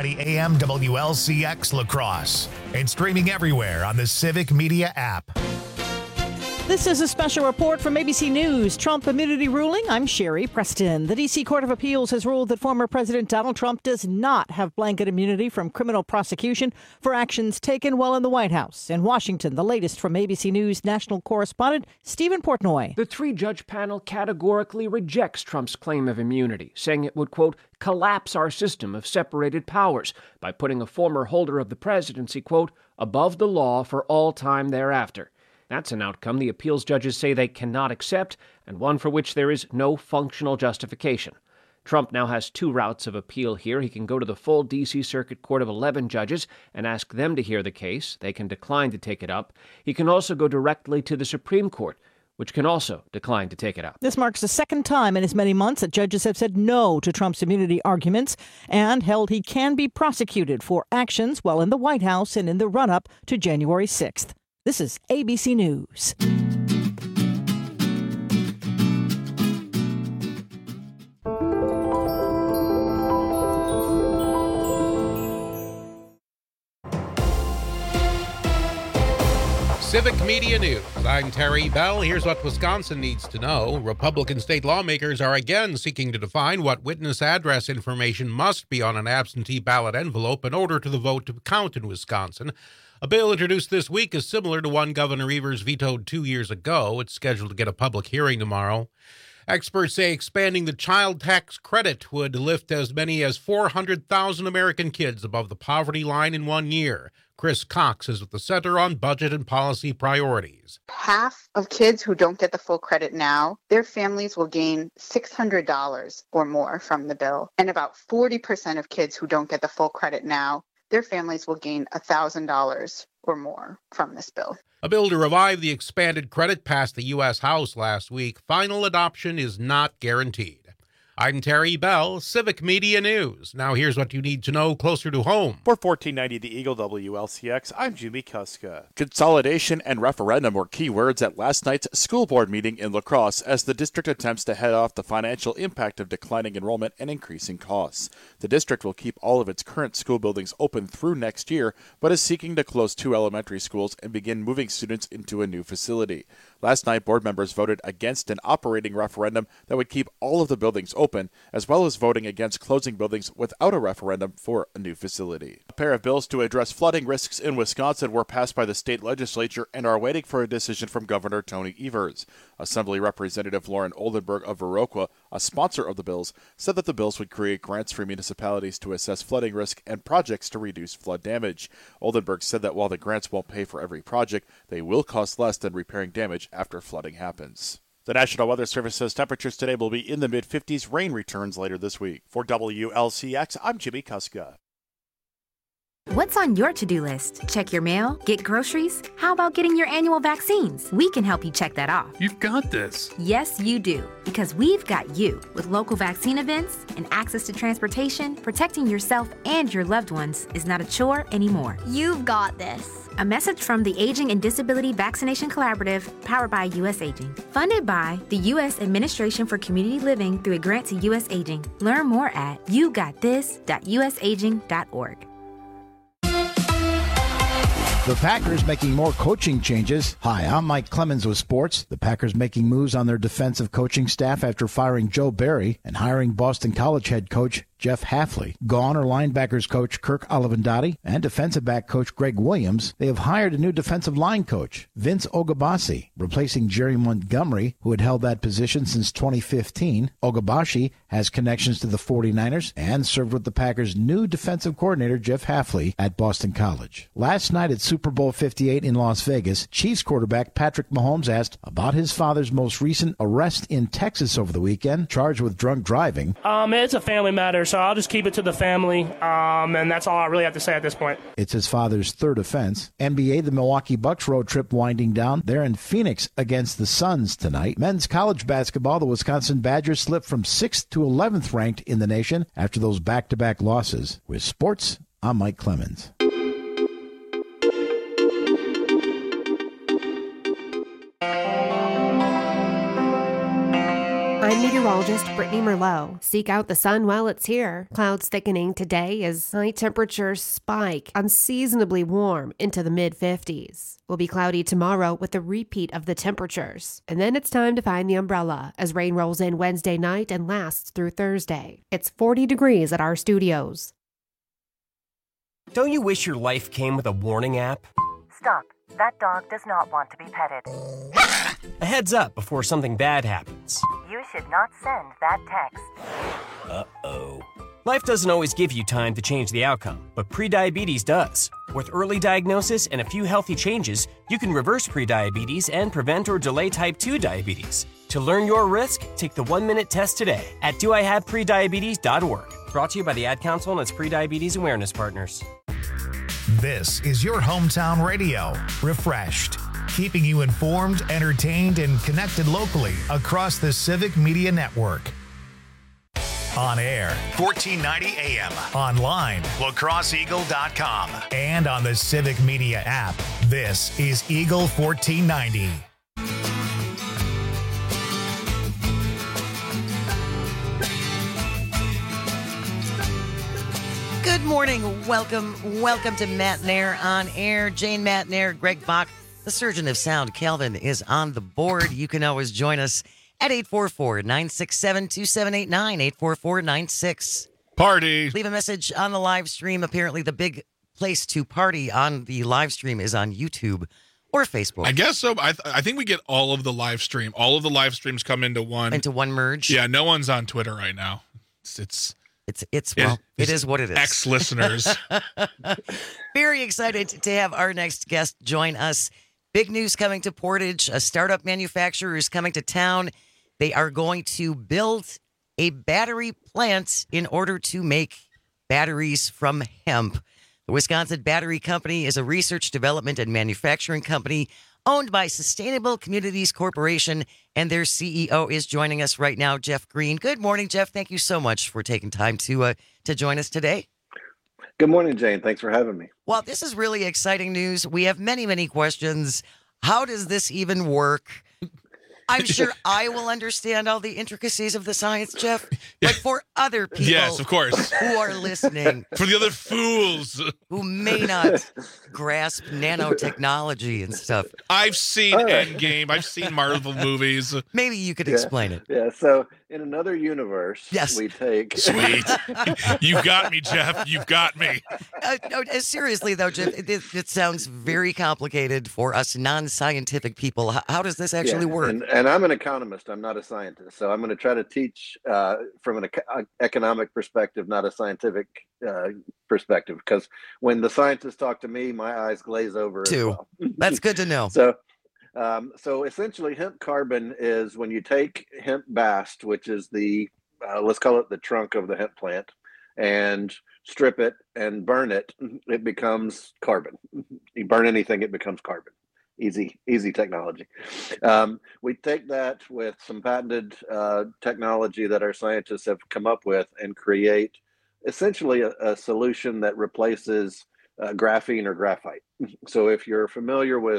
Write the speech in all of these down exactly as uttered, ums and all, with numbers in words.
ninety A M W L C X La Crosse and streaming everywhere on the Civic Media app. This is a special report from A B C News. Trump immunity ruling. I'm Sherry Preston. The D C Court of Appeals has ruled that former President Donald Trump does not have blanket immunity from criminal prosecution for actions taken while in the White House. In Washington, the latest from A B C News national correspondent Stephen Portnoy. The three-judge panel categorically rejects Trump's claim of immunity, saying it would, quote, collapse our system of separated powers by putting a former holder of the presidency, quote, above the law for all time thereafter. That's an outcome the appeals judges say they cannot accept, and one for which there is no functional justification. Trump now has two routes of appeal here. He can go to the full D C Circuit Court of eleven judges and ask them to hear the case. They can decline to take it up. He can also go directly to the Supreme Court, which can also decline to take it up. This marks the second time in as many months that judges have said no to Trump's immunity arguments and held he can be prosecuted for actions while in the White House and in the run-up to January sixth. This is A B C News. Civic Media News. I'm Terry Bell. Here's what Wisconsin needs to know. Republican state lawmakers are again seeking to define what witness address information must be on an absentee ballot envelope in order for the vote to count in Wisconsin. A bill introduced this week is similar to one Governor Evers vetoed two years ago. It's scheduled to get a public hearing tomorrow. Experts say expanding the child tax credit would lift as many as four hundred thousand American kids above the poverty line in one year. Chris Cox is with the Center on Budget and Policy Priorities. Half of kids who don't get the full credit now, their families will gain six hundred dollars or more from the bill. And about forty percent of kids who don't get the full credit now, their families will gain one thousand dollars or more from this bill. A bill to revive the expanded credit passed the U S House last week. Final adoption is not guaranteed. I'm Terry Bell, Civic Media News. Now here's what you need to know closer to home. For fourteen ninety The Eagle W L C X, I'm Jimmy Kuska. Consolidation and referendum were key words at last night's school board meeting in La Crosse as the district attempts to head off the financial impact of declining enrollment and increasing costs. The district will keep all of its current school buildings open through next year, but is seeking to close two elementary schools and begin moving students into a new facility. Last night, board members voted against an operating referendum that would keep all of the buildings open, as well as voting against closing buildings without a referendum for a new facility. A pair of bills to address flooding risks in Wisconsin were passed by the state legislature and are waiting for a decision from Governor Tony Evers. Assembly Representative Lauren Oldenburg of Viroqua, a sponsor of the bills, said that the bills would create grants for municipalities to assess flooding risk and projects to reduce flood damage. Oldenburg said that while the grants won't pay for every project, they will cost less than repairing damage after flooding happens. The National Weather Service says temperatures today will be in the mid fifties. Rain returns later this week. For W L C X, I'm Jimmy Kuska. What's on your to-do list? Check your mail? Get groceries? How about getting your annual vaccines? We can help you check that off. You've got this. Yes, you do. Because we've got you. With local vaccine events and access to transportation, protecting yourself and your loved ones is not a chore anymore. You've got this. A message from the Aging and Disability Vaccination Collaborative, powered by U S Aging. Funded by the U S Administration for Community Living through a grant to U S Aging. Learn more at you got this dot u s aging dot org. The Packers making more coaching changes. Hi, I'm Mike Clemens with sports. The Packers making moves on their defensive coaching staff after firing Joe Barry and hiring Boston College head coach Jeff Hafley. Gone are linebackers coach Kirk Olivendotti and defensive back coach Greg Williams. They have hired a new defensive line coach, Vince Ogabasi, replacing Jerry Montgomery, who had held that position since twenty fifteen. Ogabashi has connections to the forty-niners and served with the Packers' new defensive coordinator, Jeff Hafley, at Boston College. Last night at Super Bowl fifty-eight in Las Vegas, Chiefs quarterback Patrick Mahomes asked about his father's most recent arrest in Texas over the weekend, charged with drunk driving. Um, it's a family matter, so I'll just keep it to the family, um, and that's all I really have to say at this point. It's his father's third offense. N B A, the Milwaukee Bucks road trip winding down. They're in Phoenix against the Suns tonight. Men's college basketball, the Wisconsin Badgers slipped from sixth to eleventh ranked in the nation after those back-to-back losses. With sports, I'm Mike Clemens. I'm meteorologist Brittany Merlot. Seek out the sun while it's here. Clouds thickening today as high temperatures spike unseasonably warm into the mid fifties. Will be cloudy tomorrow with a repeat of the temperatures. And then it's time to find the umbrella as rain rolls in Wednesday night and lasts through Thursday. It's forty degrees at our studios. Don't you wish your life came with a warning app? Stop. That dog does not want to be petted. A heads up before something bad happens. You should not send that text. Uh-oh. Life doesn't always give you time to change the outcome, but prediabetes does. With early diagnosis and a few healthy changes, you can reverse prediabetes and prevent or delay type two diabetes. To learn your risk, take the one-minute test today at do I have prediabetes dot org. Brought to you by the Ad Council and its prediabetes awareness partners. This is your hometown radio, Refreshed, keeping you informed, entertained, and connected locally across the Civic Media Network. On air, fourteen ninety A M, online, la crosse eagle dot com, and on the Civic Media app. This is Eagle fourteen ninety. Good morning. Welcome. Welcome to Matt Nair on air. Jane Matt Nair, Greg Bach, the surgeon of sound, Calvin, is on the board. You can always join us at eight four four, nine six seven, two seven eight nine, eight four four, nine six. Party. Leave a message on the live stream. Apparently, the big place to party on the live stream is on YouTube or Facebook. I guess so. I, th- I think we get all of the live stream. All of the live streams come into one. Into one merge? Yeah, no one's on Twitter right now. It's... it's It's, it's well, it, it is what it is. Ex-listeners. Very excited to have our next guest join us. Big news coming to Portage. A startup manufacturer is coming to town. They are going to build a battery plant in order to make batteries from hemp. The Wisconsin Battery Company is a research, development, and manufacturing company owned by Sustainable Communities Corporation, and their C E O is joining us right now, Jeff Green. Good morning, Jeff. Thank you so much for taking time to uh, to join us today. Good morning, Jane. Thanks for having me. Well, this is really exciting news. We have many, many questions. How does this even work? I'm sure I will understand all the intricacies of the science, Jeff, but for other people yes, of course. who are listening, for the other fools who may not grasp nanotechnology and stuff. I've seen right. Endgame. I've seen Marvel movies. Maybe you could yeah. explain it. Yeah, so in another universe, yes. we take... Sweet. You got me, Jeff. You got me. Uh, no, seriously, though, Jeff, it, it sounds very complicated for us non-scientific people. How, how does this actually yeah. work? And, and I'm an economist. I'm not a scientist. So I'm going to try to teach uh, from an ec- economic perspective, not a scientific uh, perspective. Because when the scientists talk to me, my eyes glaze over Too. as well. That's good to know. So Um, so essentially, hemp carbon is when you take hemp bast, which is the, uh, let's call it the trunk of the hemp plant, and strip it and burn it, it becomes carbon. You burn anything, it becomes carbon. Easy, easy technology. Um, we take that with some patented uh, technology that our scientists have come up with and create essentially a, a solution that replaces uh, graphene or graphite. So if you're familiar with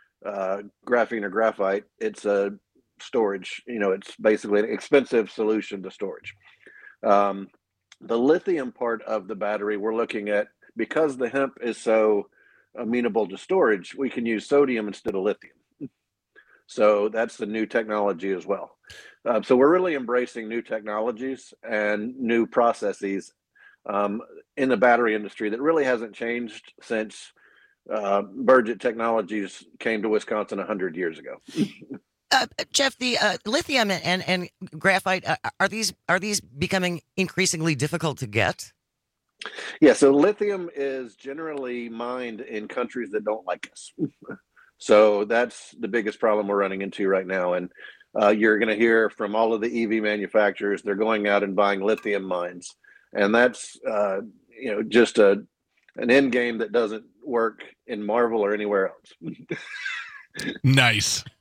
uh graphene or graphite, it's a storage, you know, it's basically an expensive solution to storage. Um the lithium part of the battery we're looking at, because the hemp is so amenable to storage, we can use sodium instead of lithium. So that's the new technology as well. Uh, so we're really embracing new technologies and new processes um in the battery industry that really hasn't changed since Uh, Burgett Technologies came to Wisconsin one hundred years ago. uh, Jeff, the uh, lithium and and graphite, uh, are these are these becoming increasingly difficult to get? Yeah, so lithium is generally mined in countries that don't like us. So that's the biggest problem we're running into right now. And uh, you're going to hear from all of the E V manufacturers, they're going out and buying lithium mines. And that's, uh, you know, just a an end game that doesn't work in Marvel or anywhere else. Nice.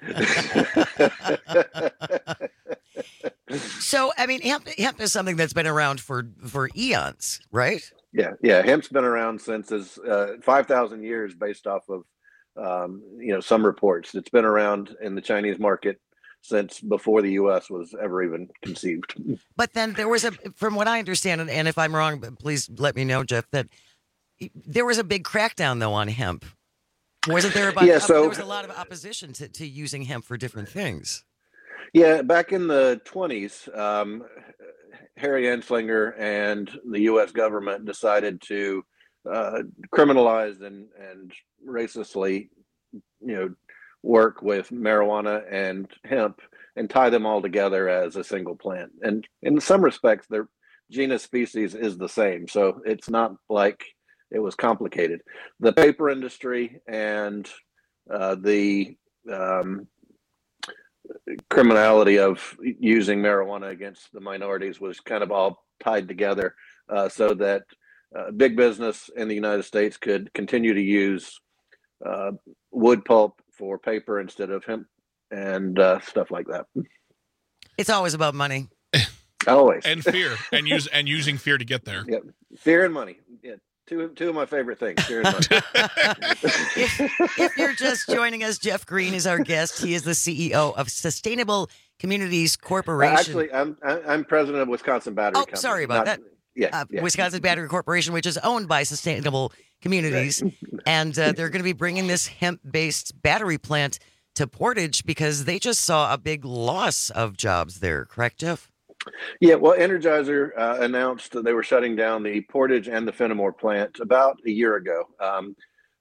So, I mean, hemp, hemp is something that's been around for, for eons, right? Yeah, yeah. Hemp's been around since as uh, five thousand years based off of, um, you know, some reports. It's been around in the Chinese market since before the U S was ever even conceived. But then there was a, from what I understand, and, and if I'm wrong, please let me know, Jeff, that there was a big crackdown, though, on hemp. Wasn't there about, yeah, so, there was a lot of opposition to, to using hemp for different things. Yeah, back in the twenties, um, Harry Anslinger and the U S government decided to uh, criminalize and, and racistly, you know, work with marijuana and hemp and tie them all together as a single plant. And in some respects, their genus species is the same. So it's not like it was complicated. The paper industry and uh, the um, criminality of using marijuana against the minorities was kind of all tied together uh, so that uh, big business in the United States could continue to use uh, wood pulp for paper instead of hemp and uh, stuff like that. It's always about money. Always. And fear, and use and using fear to get there. Yep. Fear and money. Yeah. Two, two of my favorite things, fear and money. if, if you're just joining us, Jeff Green is our guest. He is the C E O of Sustainable Communities Corporation. Uh, actually, I'm I'm president of Wisconsin Battery oh, Company. sorry about Not, that. Yeah, uh, yeah. Wisconsin Battery Corporation, which is owned by Sustainable Communities, right. and uh, they're going to be bringing this hemp-based battery plant to Portage because they just saw a big loss of jobs there. Correct, Jeff? Yeah, well, Energizer uh, announced that they were shutting down the Portage and the Fenimore plant about a year ago. Um,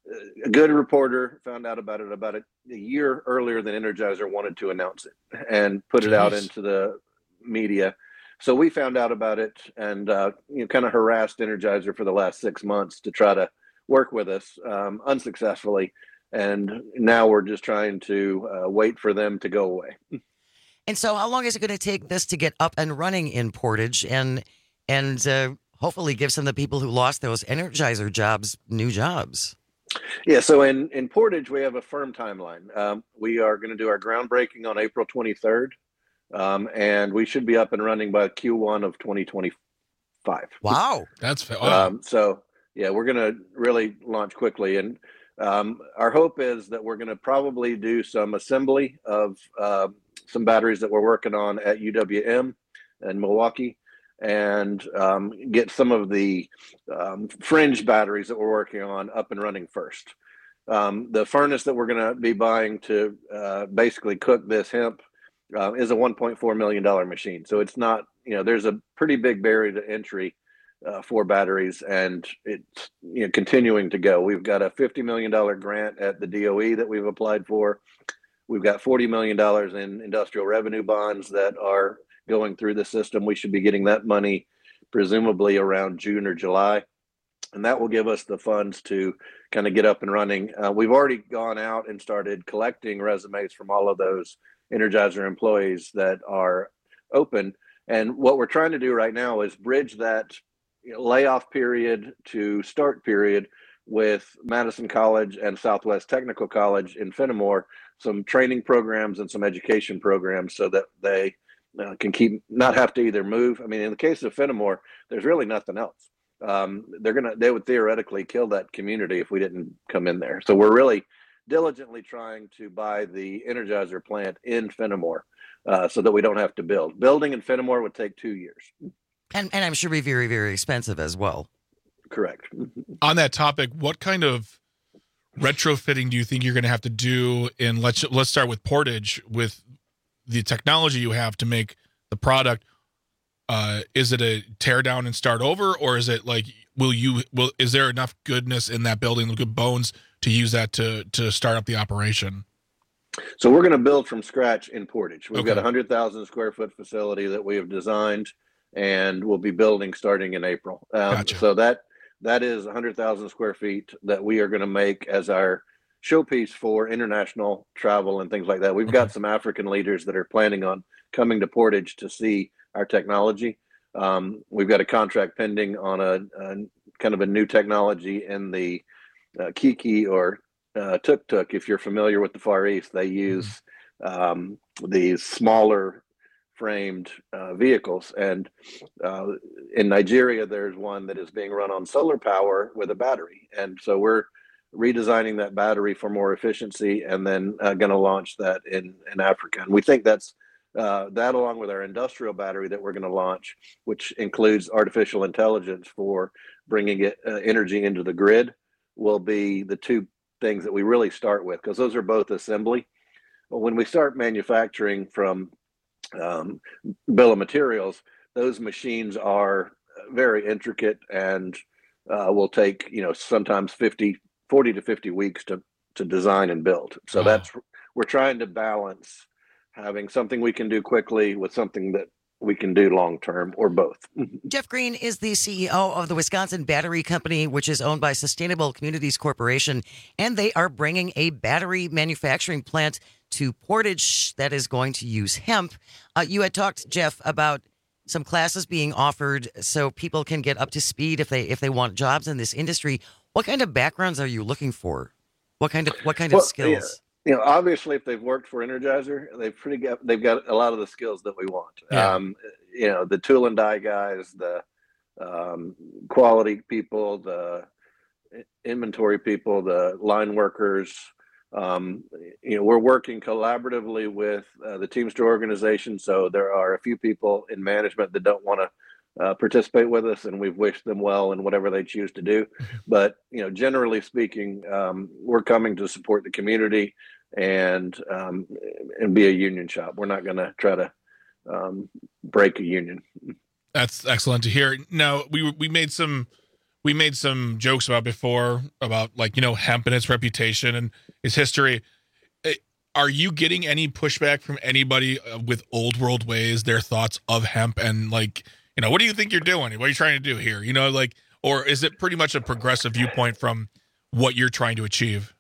a good reporter found out about it about a, a year earlier than Energizer wanted to announce it and put Jeez. it out into the media. So we found out about it and uh, you know, kind of harassed Energizer for the last six months to try to work with us um, unsuccessfully. And now we're just trying to uh, wait for them to go away. And so how long is it going to take this to get up and running in Portage and and uh, hopefully give some of the people who lost those Energizer jobs new jobs? Yeah, so in, in Portage, we have a firm timeline. Um, we are going to do our groundbreaking on April twenty-third, um, and we should be up and running by Q one of twenty twenty-five. Wow. That's wow. Um, so, yeah, we're going to really launch quickly. And um, our hope is that we're going to probably do some assembly of uh, some batteries that we're working on at U W M in Milwaukee and um, get some of the um, fringe batteries that we're working on up and running first. Um, the furnace that we're going to be buying to uh, basically cook this hemp uh, is a one point four million dollars machine. So it's not, you know, there's a pretty big barrier to entry uh, for batteries, and it's, you know, continuing to go. We've got a fifty million dollars grant at the D O E that we've applied for. We've got forty million dollars in industrial revenue bonds that are going through the system. We should be getting that money presumably around June or July. And that will give us the funds to kind of get up and running. Uh, we've already gone out and started collecting resumes from all of those Energizer employees that are open. And what we're trying to do right now is bridge that, you know, layoff period to start period with Madison College and Southwest Technical College in Fenimore, some training programs and some education programs so that they uh, can keep, not have to either move. I mean, in the case of Fenimore, there's really nothing else. Um, they're going to, they would theoretically kill that community if we didn't come in there. So we're really diligently trying to buy the Energizer plant in Fenimore uh, so that we don't have to build. Building in Fenimore would take two years. And, and I'm sure be very, very expensive as well. Correct. On that topic, what kind of retrofitting do you think you're going to have to do in, let's, let's start with Portage, with the technology you have to make the product? Uh, is it a tear down and start over, or is it like, will you, will, is there enough goodness in that building, good bones to use that to, to start up the operation? So we're going to build from scratch in Portage. We've Okay. got a hundred thousand square foot facility that we have designed and we'll be building starting in April. Um, Gotcha. So that, that is a hundred thousand square feet that we are going to make as our showpiece for international travel and things like that. We've Okay. got some African leaders that are planning on coming to Portage to see our technology. Um, we've got a contract pending on a, a kind of a new technology in the uh, Kiki or uh, Tuk Tuk. If you're familiar with the Far East, they use um, these smaller framed uh, vehicles. And uh, in Nigeria, there's one that is being run on solar power with a battery. And so we're redesigning that battery for more efficiency, and then uh, going to launch that in, in Africa. And we think that's uh, that, along with our industrial battery that we're going to launch, which includes artificial intelligence for bringing it uh, energy into the grid, will be the two things that we really start with, because those are both assembly. But when we start manufacturing from um, bill of materials, those machines are very intricate and uh, will take, you know, sometimes fifty, forty to fifty weeks to, to design and build. So wow. that's, we're trying to balance having something we can do quickly with something that we can do long term, or both. Jeff Green is the C E O of the Wisconsin Battery Company, which is owned by Sustainable Communities Corporation, and they are bringing a battery manufacturing plant to Portage that is going to use hemp. Uh, you had talked, Jeff, about some classes being offered so people can get up to speed if they if they want jobs in this industry. What kind of backgrounds are you looking for? What kind of what kind well, of skills? Yeah. You know, obviously, if they've worked for Energizer, they've pretty got, they've got a lot of the skills that we want. Yeah. Um, you know, the tool and die guys, the um, quality people, the inventory people, the line workers. Um, you know, we're working collaboratively with uh, the Teamster organization. So there are a few people in management that don't want to uh, participate with us, and we've wished them well in whatever they choose to do. But, you know, generally speaking, um, we're coming to support the community and um, and be a union shop. We're not going to try to um, break a union. That's excellent to hear. Now, we we made some we made some jokes about before about, like, you know, hemp and its reputation and its history. Are you getting any pushback from anybody with old world ways, their thoughts of hemp, and, like, you know, what do you think you're doing? What are you trying to do here? You know, like, or is it pretty much a progressive viewpoint from what you're trying to achieve?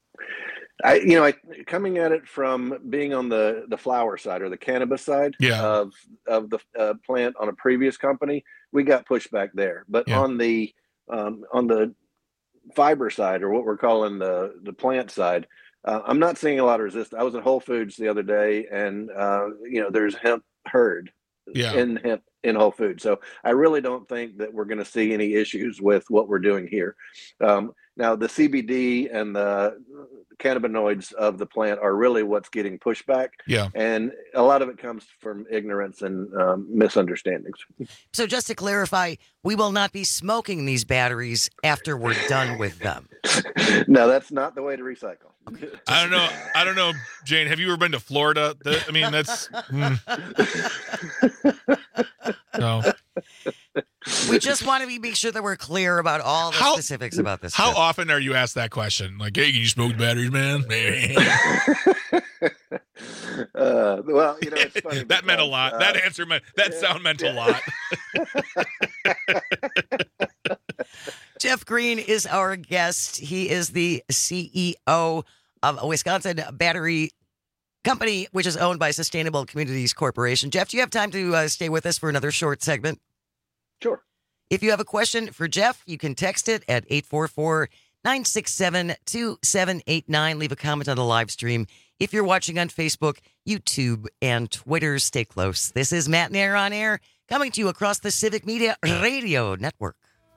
I, you know, I, coming at it from being on the, the flower side or the cannabis side yeah. of of the uh, plant on a previous company, we got pushback there. But yeah. on the um, on the fiber side, or what we're calling the the plant side, uh, I'm not seeing a lot of resistance. I was at Whole Foods the other day, and uh, you know, there's hemp herd yeah. in hemp in Whole Foods. So I really don't think that we're going to see any issues with what we're doing here. Um, now, the C B D and the cannabinoids of the plant are really what's getting pushback. Yeah. And a lot of it comes from ignorance and um, misunderstandings. So just to clarify, we will not be smoking these batteries after we're done with them. No, that's not the way to recycle. Okay. I don't know. I don't know, Jane. Have you ever been to Florida? The, I mean, that's mm. no. We just want to be, make sure that we're clear about all the how, specifics about this. How stuff. often are you asked that question? Like, hey, can you smoke batteries, man? uh, well, you know, it's funny that because, meant a lot. Uh, that answer meant that yeah, sound meant yeah. a lot. Jeff Green is our guest. He is the C E O of a Wisconsin Battery Company, which is owned by Sustainable Communities Corporation. Jeff, do you have time to uh, stay with us for another short segment? Sure. If you have a question for Jeff, you can text it at eight four four, nine six seven, two seven eight nine. Leave a comment on the live stream. If you're watching on Facebook, YouTube, and Twitter, stay close. This is Matt Nair on Air, coming to you across the Civic Media Radio Network.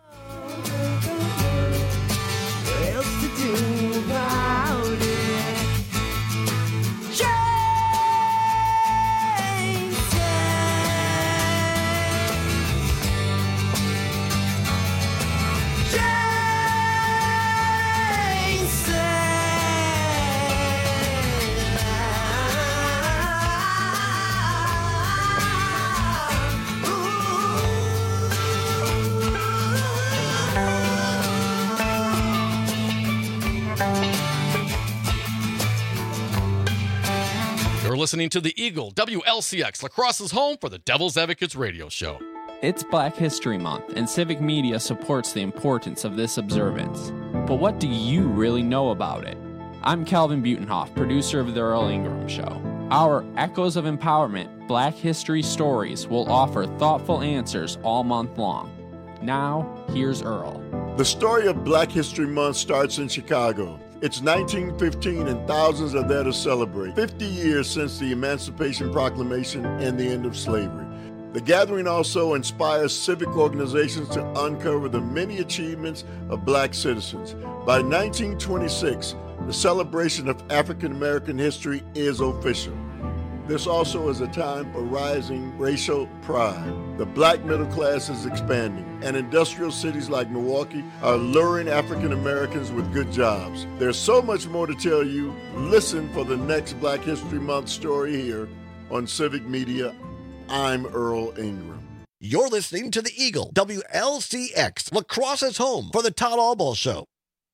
You're listening to the Eagle W L C X, La Crosse's home for the Devil's Advocates radio show. It's Black History Month, and Civic Media supports the importance of this observance. But what do you really know about it? I'm Calvin Butenhoff, producer of The Earl Ingram Show. Our Echoes of Empowerment Black History Stories will offer thoughtful answers all month long. Now, here's Earl. The story of Black History Month starts in Chicago. It's nineteen fifteen and thousands are there to celebrate fifty years since the Emancipation Proclamation and the end of slavery. The gathering also inspires civic organizations to uncover the many achievements of black citizens. By nineteen twenty-six, the celebration of African American history is official. This also is a time for rising racial pride. The black middle class is expanding, and industrial cities like Milwaukee are luring African Americans with good jobs. There's so much more to tell you. Listen for the next Black History Month story here on Civic Media. I'm Earl Ingram. You're listening to the Eagle, W L C X, La Crosse's home for the Todd Albaugh Show.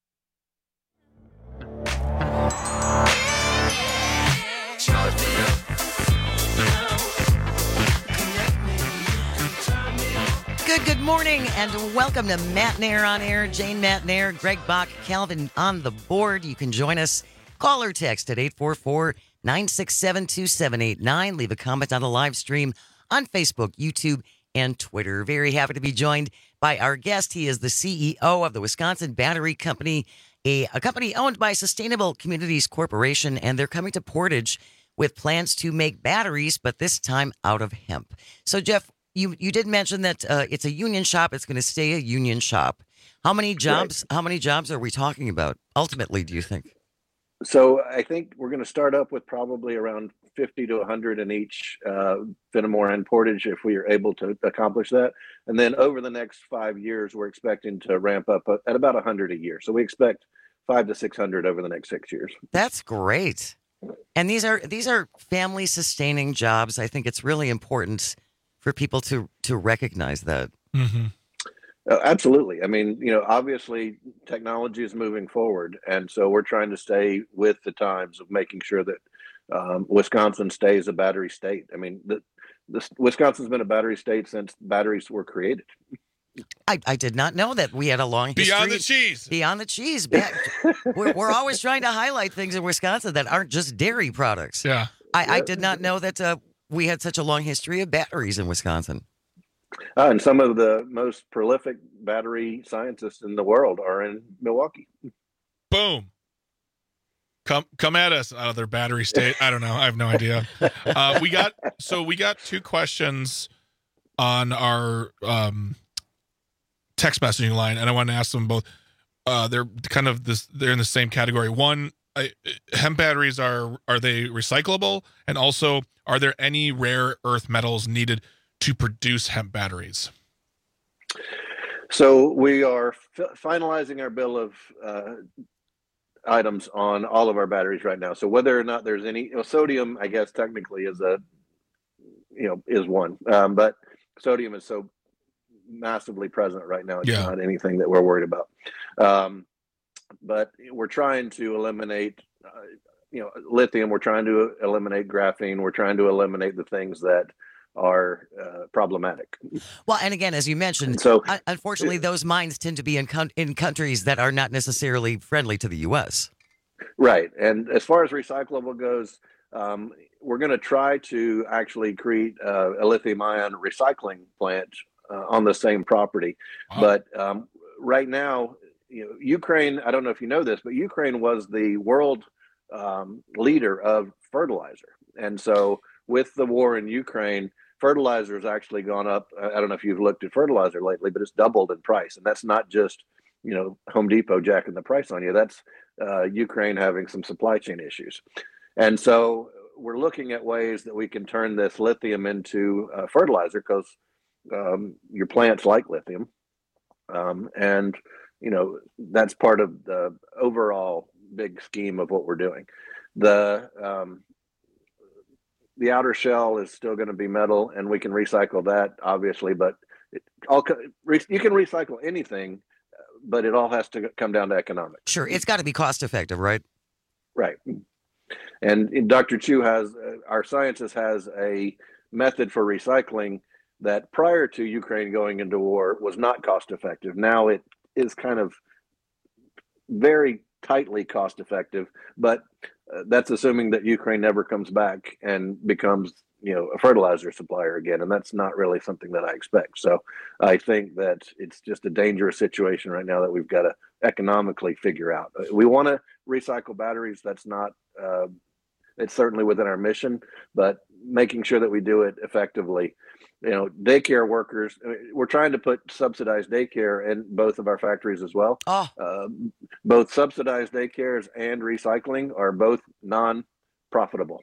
Good, good morning, and welcome to Matt Nair on Air. Jane Matt Nair, Greg Bach, Calvin on the board. You can join us. Call or text at eight four four, nine six seven, two seven eight nine. Leave a comment on the live stream on Facebook, YouTube, and Twitter. Very happy to be joined by our guest. He is the C E O of the Wisconsin Battery Company, a, a company owned by Sustainable Communities Corporation, and they're coming to Portage with plans to make batteries, but this time out of hemp. So, Jeff, You you did mention that uh, it's a union shop. It's going to stay a union shop. How many jobs? Right. How many jobs are we talking about ultimately? Do you think? So I think we're going to start up with probably around fifty to one hundred in each uh, Fenimore and Portage, if we are able to accomplish that. And then over the next five years, we're expecting to ramp up at about one hundred a year. So we expect five to six hundred over the next six years. That's great. And these are these are family sustaining jobs. I think it's really important for people to to recognize that. Mm-hmm. Uh, absolutely. I mean, you know, obviously technology is moving forward, and so we're trying to stay with the times of making sure that um, Wisconsin stays a battery state. I mean, the, the Wisconsin's been a battery state since batteries were created. I, I did not know that we had a long history. Beyond the cheese. Beyond the cheese. we're, we're always trying to highlight things in Wisconsin that aren't just dairy products. Yeah. I, yeah. I did not know that uh, we had such a long history of batteries in Wisconsin. Uh, and some of the most prolific battery scientists in the world are in Milwaukee. Boom. Come come at us out of their battery state. I don't know. I have no idea. Uh, we got so we got two questions on our um, text messaging line, and I want to ask them both. Uh, they're kind of this. They're in the same category. One, I, hemp batteries are are they recyclable? And also, are there any rare earth metals needed to produce hemp batteries? So we are f- finalizing our bill of uh, items on all of our batteries right now. So whether or not there's any, you know, sodium, I guess technically is a, you know, is one, um, but sodium is so massively present right now. It's yeah. not anything that we're worried about. Um, but we're trying to eliminate, uh, you know, lithium. We're trying to eliminate graphene. We're trying to eliminate the things that are uh, problematic. Well, and again, as you mentioned, and so un- unfortunately, it, those mines tend to be in con- in countries that are not necessarily friendly to the U S. Right. And as far as recyclable goes, um, we're going to try to actually create uh, a lithium ion recycling plant uh, on the same property. Wow. But um, right now, you know, Ukraine, I don't know if you know this, but Ukraine was the world um, leader of fertilizer. And so with the war in Ukraine, fertilizer has actually gone up. I don't know if you've looked at fertilizer lately, but it's doubled in price. And that's not just, you know, Home Depot jacking the price on you. That's uh, Ukraine having some supply chain issues. And so we're looking at ways that we can turn this lithium into uh, fertilizer, because um, your plants like lithium. Um, and, you know, that's part of the overall big scheme of what we're doing. The um, The outer shell is still going to be metal, and we can recycle that, obviously. But it all you can recycle anything, but it all has to come down to economics. Sure, it's got to be cost effective, right? Right. And Doctor Chu has, uh, our scientist has a method for recycling that prior to Ukraine going into war was not cost effective. Now it is kind of very tightly cost effective, but uh, that's assuming that Ukraine never comes back and becomes, you know, a fertilizer supplier again. And that's not really something that I expect. So I think that it's just a dangerous situation right now that we've got to economically figure out. We want to recycle batteries. That's not, uh, it's certainly within our mission, but making sure that we do it effectively. You know, daycare workers, I mean, we're trying to put subsidized daycare in both of our factories as well. Oh. Uh, both subsidized daycares and recycling are both non-profitable.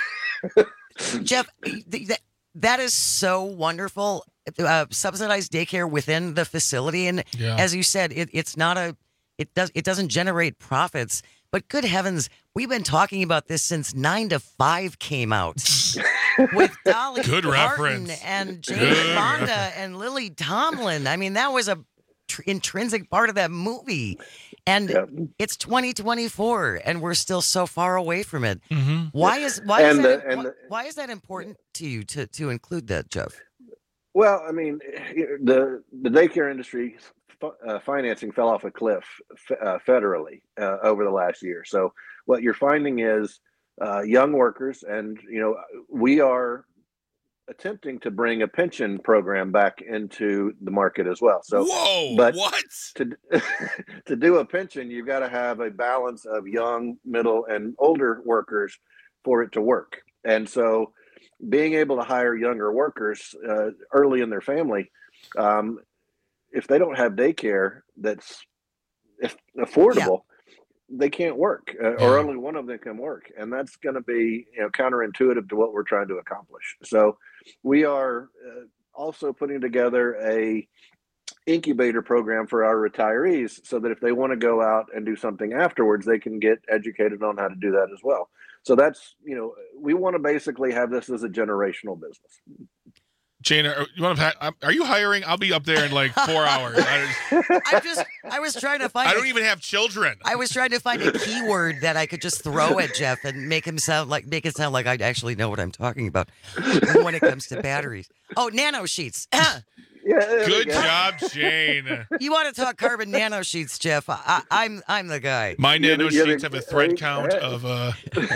Jeff, th- th- that is so wonderful. Uh, subsidized daycare within the facility. And Yeah. as you said, it, it's not a, it does, it doesn't generate profits, but good heavens, we've been talking about this since Nine to Five came out with Dolly Good Parton reference. and Jane Good Fonda reference. and Lily Tomlin. I mean, that was a tr- intrinsic part of that movie. And Yeah. it's twenty twenty-four and we're still so far away from it. Mhm. Why is, why is And that, the- and why, the- why is that important to you to, to include that, Jeff? Well, I mean, the the daycare industry uh, financing fell off a cliff uh, federally uh, over the last year. So what you're finding is uh, young workers, and you know, we are attempting to bring a pension program back into the market as well. So, Whoa, but what? to to do a pension, you've got to have a balance of young, middle, and older workers for it to work. And so, being able to hire younger workers uh, early in their family, um, if they don't have daycare that's if affordable, they can't work, uh, or only one of them can work, and that's going to be you know counterintuitive to what we're trying to accomplish. So, we are uh, also putting together a incubator program for our retirees, so that if they want to go out and do something afterwards, they can get educated on how to do that as well. So that's, you know, we want to basically have this as a generational business. Jane, are you, want to, are you hiring? I'll be up there in like four hours. I, I just, I was trying to find. I don't a, even have children. I was trying to find a keyword that I could just throw at Jeff and make him sound like, make it sound like I actually know what I'm talking about when it comes to batteries. Oh, nano sheets. Yeah, Good job, Jane. You want to talk carbon nano sheets, Jeff? I, I'm, I'm the guy. My You're nano the- you're sheets the- have a thread hey, count hey. of uh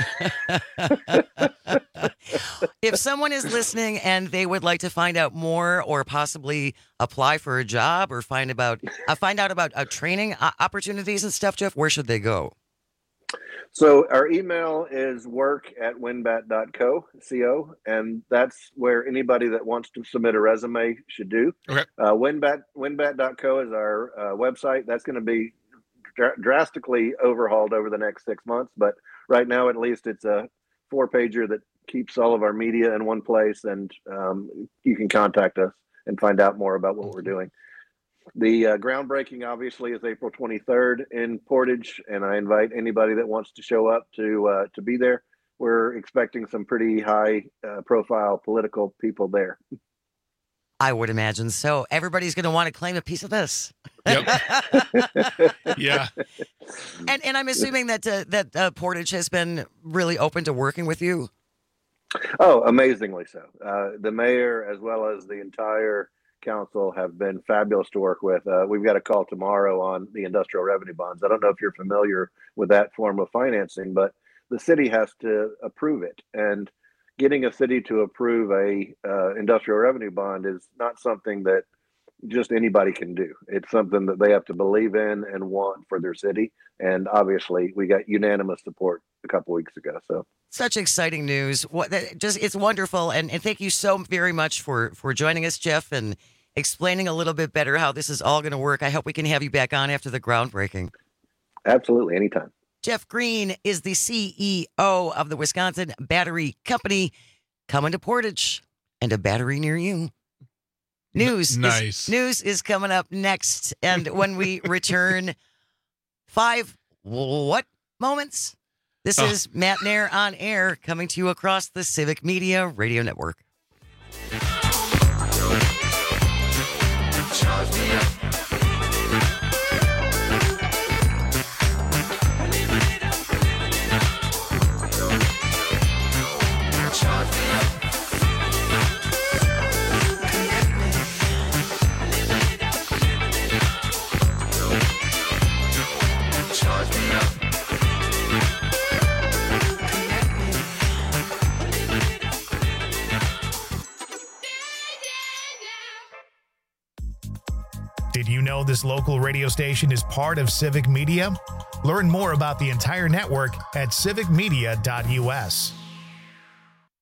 If someone is listening and they would like to find out more, or possibly apply for a job, or find about uh, find out about uh, training uh, opportunities and stuff, Jeff, where should they go? So our email is work at winbat dot co, C-O, and that's where anybody that wants to submit a resume should do. Okay. Uh, winbat, winbat dot co is our uh, website. That's going to be dr- drastically overhauled over the next six months, but right now at least it's a four-pager that keeps all of our media in one place, and um, you can contact us and find out more about what we're doing. The uh, groundbreaking, obviously, is April twenty-third in Portage, and I invite anybody that wants to show up to uh, to be there. We're expecting some pretty high-profile uh, political people there. I would imagine so. Everybody's going to want to claim a piece of this. Yep. Yeah. And and I'm assuming that uh, that uh, Portage has been really open to working with you. Oh, amazingly so. Uh, the mayor, as well as the entire council, have been fabulous to work with. Uh, we've got a call tomorrow on the industrial revenue bonds. I don't know if you're familiar with that form of financing, but the city has to approve it. And getting a city to approve a uh, industrial revenue bond is not something that just anybody can do. It's something that they have to believe in and want for their city. And obviously, we got unanimous support a couple weeks ago. So. Such exciting news. What that- just it's wonderful, and, and thank you so very much for for joining us, Jeff, and explaining a little bit better how this is all going to work. I hope we can have you back on after the groundbreaking. Absolutely, anytime. Jeff Green is the C E O of the Wisconsin Battery Company, coming to Portage and a battery near you. News, Nice. is, news is coming up next, and when we return, five what moments? This Oh. is Matt Nair on air, coming to you across the Civic Media Radio Network. Did you know this local radio station is part of Civic Media? Learn more about the entire network at civic media dot U S.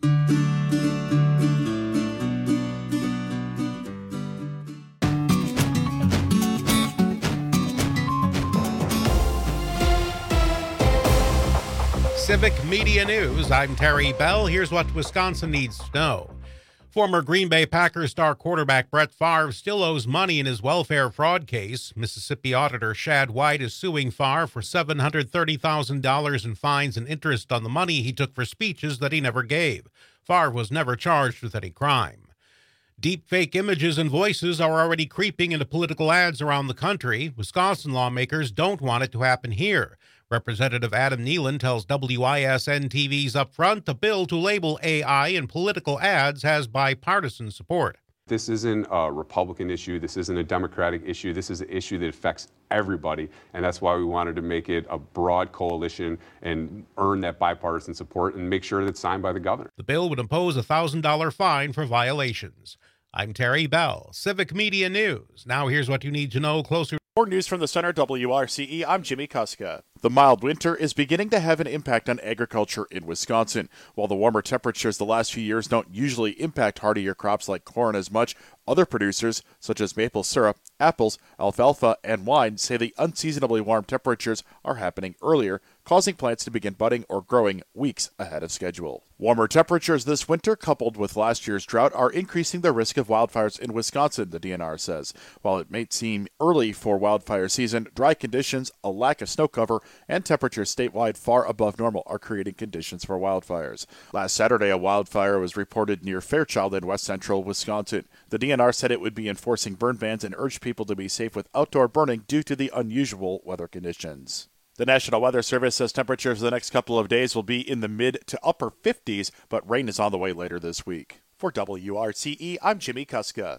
Civic Media News. I'm Terry Bell. Here's what Wisconsin needs to know. Former Green Bay Packers star quarterback Brett Favre still owes money in his welfare fraud case. Mississippi Auditor Shad White is suing Favre for seven hundred thirty thousand dollars in fines and interest on the money he took for speeches that he never gave. Favre was never charged with any crime. Deep fake images and voices are already creeping into political ads around the country. Wisconsin lawmakers don't want it to happen here. Representative Adam Nealon tells W I S N T V's Upfront the bill to label A I in political ads has bipartisan support. This isn't a Republican issue. This isn't a Democratic issue. This is an issue that affects everybody, and that's why we wanted to make it a broad coalition and earn that bipartisan support and make sure that it's signed by the governor. The bill would impose a one thousand dollars fine for violations. I'm Terry Bell, Civic Media News. Now here's what you need to know closer. More news from the Center, W R C E. I'm Jimmy Kuska. The mild winter is beginning to have an impact on agriculture in Wisconsin. While the warmer temperatures the last few years don't usually impact hardier crops like corn as much, other producers, such as maple syrup, apples, alfalfa, and wine, say the unseasonably warm temperatures are happening earlier, causing plants to begin budding or growing weeks ahead of schedule. Warmer temperatures this winter, coupled with last year's drought, are increasing the risk of wildfires in Wisconsin, the D N R says. While it may seem early for wildfire season, dry conditions, a lack of snow cover, and temperatures statewide far above normal are creating conditions for wildfires. Last Saturday, a wildfire was reported near Fairchild in west central Wisconsin. The D N R said it would be enforcing burn bans and urged people to be safe with outdoor burning due to the unusual weather conditions. The National Weather Service says temperatures for the next couple of days will be in the mid to upper fifties, but rain is on the way later this week. For W R C E, I'm Jimmy Kuska.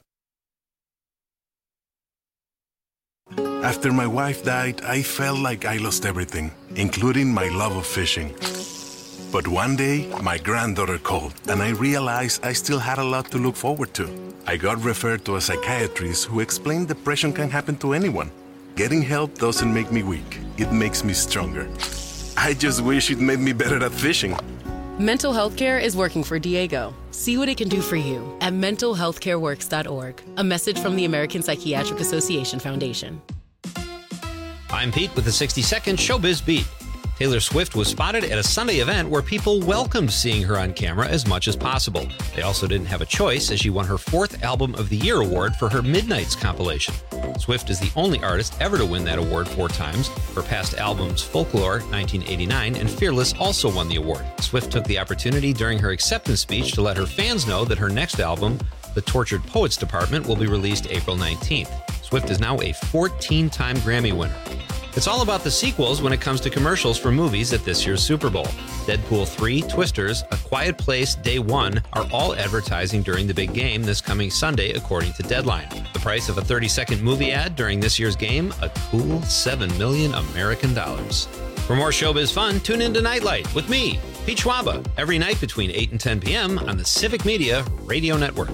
After my wife died, I felt like I lost everything, including my love of fishing. But one day, my granddaughter called, and I realized I still had a lot to look forward to. I got referred to a psychiatrist who explained depression can happen to anyone. Getting help doesn't make me weak. It makes me stronger. I just wish it made me better at fishing. Mental health care is working for Diego. See what it can do for you at mental health care works dot org. A message from the American Psychiatric Association Foundation. I'm Pete with the sixty second Showbiz Beat. Taylor Swift was spotted at a Sunday event where people welcomed seeing her on camera as much as possible. They also didn't have a choice as she won her fourth Album of the Year award for her Midnights compilation. Swift is the only artist ever to win that award four times. Her past albums, Folklore, nineteen eighty-nine, and Fearless, also won the award. Swift took the opportunity during her acceptance speech to let her fans know that her next album, The Tortured Poets Department, will be released April nineteenth. Swift is now a fourteen-time Grammy winner. It's all about the sequels when it comes to commercials for movies at this year's Super Bowl. Deadpool three, Twisters, A Quiet Place, Day One are all advertising during the big game this coming Sunday, according to Deadline. The price of a thirty second movie ad during this year's game, a cool seven million American dollars. For more showbiz fun, tune in to Nightlight with me, Pete Schwaba, every night between eight and ten p.m. on the Civic Media Radio Network.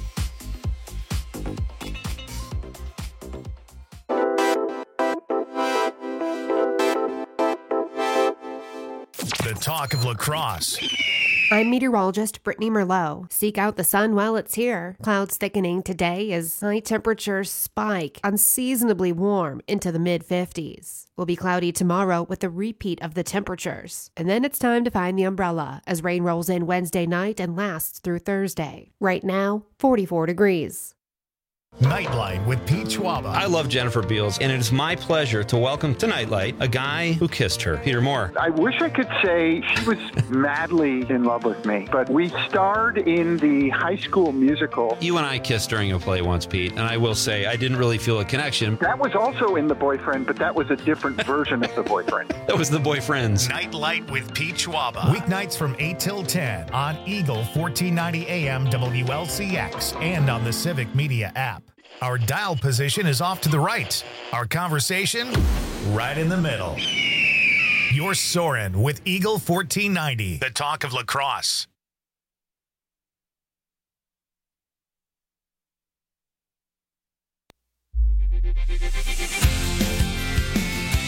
The talk of lacrosse. I'm meteorologist Brittany Merlot. Seek out the sun while it's here. Clouds thickening today as high temperatures spike unseasonably warm into the mid fifties. Will be cloudy tomorrow with a repeat of the temperatures. And then it's time to find the umbrella as rain rolls in Wednesday night and lasts through Thursday. Right now, forty-four degrees. Nightlight with Pete Schwaba. I love Jennifer Beals, and it is my pleasure to welcome to Nightlight a guy who kissed her, Peter Moore. I wish I could say she was madly in love with me, but we starred in the High School Musical. You and I kissed during a play once, Pete, and I will say I didn't really feel a connection. That was also in The Boyfriend, but that was a different version of The Boyfriend. That was The Boyfriends. Nightlight with Pete Schwaba. Weeknights from eight till ten on Eagle fourteen ninety A M W L C X and on the Civic Media app. Our dial position is off to the right. Our conversation, right in the middle. You're soaring with Eagle fourteen ninety, the talk of lacrosse.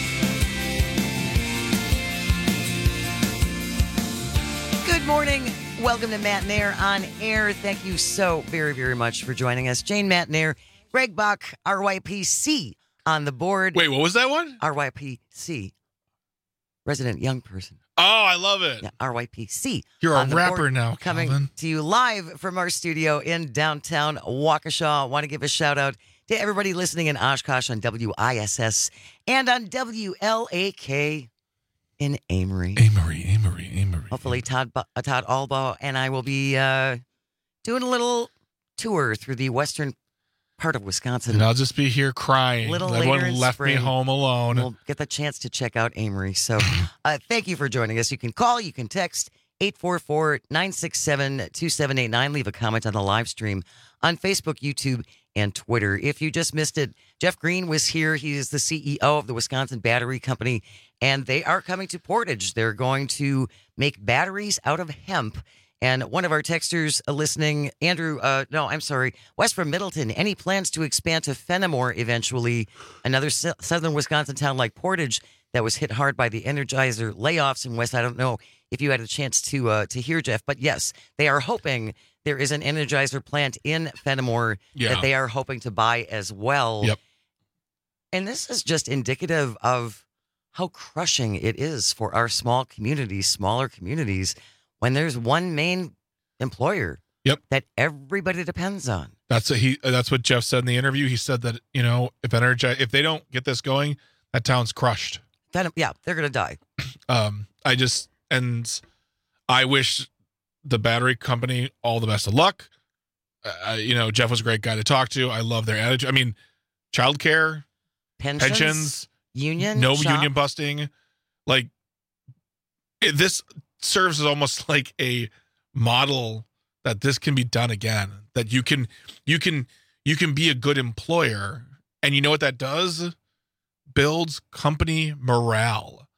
Good morning. Welcome to Matt Nair on Air. Thank you so very, very much for joining us. Jane Matt Nair, Greg Bach, R Y P C on the board. Wait, what was that one? R Y P C, Resident Young Person. Oh, I love it. Yeah, R Y P C. You're a on the rapper board, now, Coming Calvin. to you live from our studio in downtown Waukesha. Want to give a shout out to everybody listening in Oshkosh on W I S S and on W L A K in Amory. Amory, Amory, Amory. Hopefully Todd uh, Todd Albaugh and I will be uh, doing a little tour through the western part of Wisconsin. And I'll just be here crying. Little Everyone later in left spring. me home alone. We'll get the chance to check out Amory. So uh, thank you for joining us. You can call, you can text eight four four, nine six seven, two seven eight nine. Leave a comment on the live stream on Facebook, YouTube, and Twitter. If you just missed it, Jeff Green was here. He is the C E O of the Wisconsin Battery Company, and they are coming to Portage. They're going to make batteries out of hemp. And one of our texters uh, listening, Andrew, uh, no, I'm sorry, West from Middleton, any plans to expand to Fenimore eventually, another s- southern Wisconsin town like Portage that was hit hard by the Energizer layoffs in West. I don't know if you had a chance to uh, to hear, Jeff, but yes, they are hoping there is an Energizer plant in Fenimore Yeah. that they are hoping to buy as well. Yep. And this is just indicative of how crushing it is for our small communities, smaller communities, when there's one main employer Yep. that everybody depends on. That's a, he. That's what Jeff said in the interview. He said that, you know, if Energi- if they don't get this going, that town's crushed. Venom, yeah, they're going to die. Um, I just and I wish the battery company all the best of luck. Uh, you know, Jeff was a great guy to talk to. I love their attitude. I mean, childcare, Pensions, pensions, union, no shop. union busting. Like it, this serves as almost like a model that this can be done again. That you can, you can, you can be a good employer, and you know what that does? Builds company morale.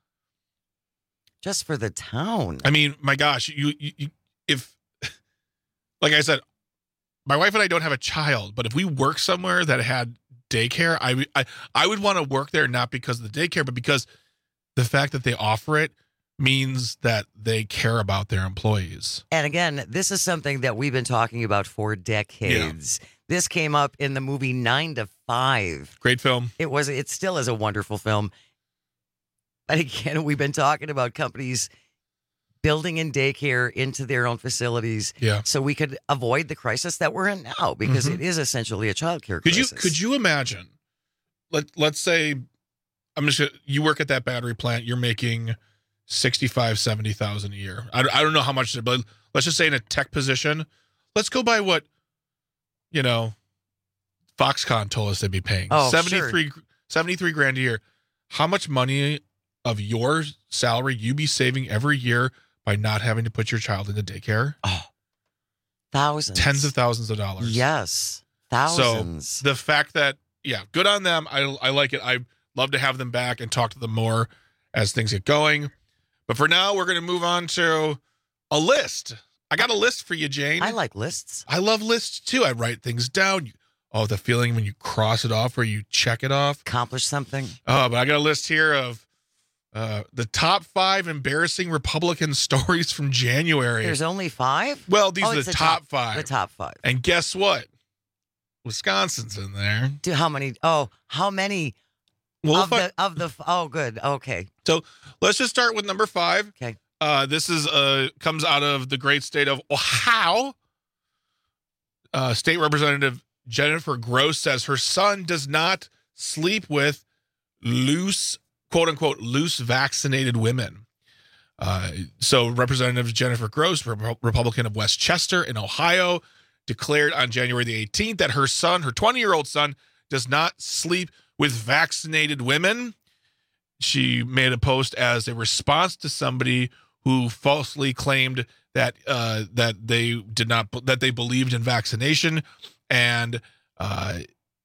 Just for the town. I mean, my gosh, you, you, you if, like I said, my wife and I don't have a child, but if we work somewhere that had daycare, I, would- I, I would want to work there not because of the daycare, but because the fact that they offer it means that they care about their employees. And again, this is something that we've been talking about for decades. This came up in the movie Nine to Five. Great film. It was. It still is a wonderful film. But again, we've been talking about companies building in daycare into their own facilities, Yeah. so we could avoid the crisis that we're in now, because Mhm. it is essentially a child care Could crisis. you could you imagine? Let let's say I'm just gonna, you work at that battery plant. You're making sixty-five, seventy thousand a year. I, don't- I don't know how much, but let's just say in a tech position. Let's go by what you know. Foxconn told us they'd be paying Oh, seventy-three, seventy-three grand a year. How much money of your salary you be saving every year by not having to put your child into daycare? Oh, thousands, Tens of thousands of dollars. Yes, thousands. So the fact that, yeah, good on them. I I like it. I love to have them back and talk to them more as things get going. But for now, we're going to move on to a list. I got a list for you, Jane. I like lists. I love lists too. I write things down. You, oh, the feeling when you cross it off or you check it off. Accomplish something. Oh, but I got a list here of uh, the top five embarrassing Republican stories from January. There's only five? Well, these Oh, are it's the the top, top- five. the top five. And guess what? Wisconsin's in there. Do how many? Oh, how many Well, of if I- the of the? Oh, good. Okay. So let's just start with number five. Okay. Uh, this is uh comes out of the great state of Ohio. Uh, State Representative Jennifer Gross says her son does not sleep with loose, quote unquote, loose vaccinated women. Uh, so Representative Jennifer Gross, Re- Republican of Westchester in Ohio, declared on January the eighteenth that her son, her twenty-year-old son, does not sleep with vaccinated women. She made a post as a response to somebody who falsely claimed that uh, that they did not that they believed in vaccination, and uh,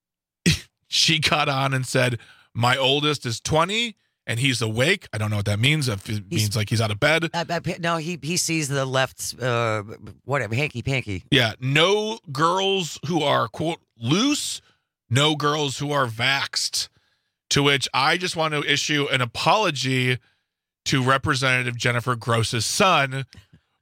she got on and said, "My oldest is twenty and he's awake." I don't know what that means. If it He's- means like he's out of bed. I, I, no, he he sees the left, uh, whatever, hanky panky. Yeah, no girls who are quote loose, no girls who are vaxxed. To which I just want to issue an apology to Representative Jennifer Gross's son,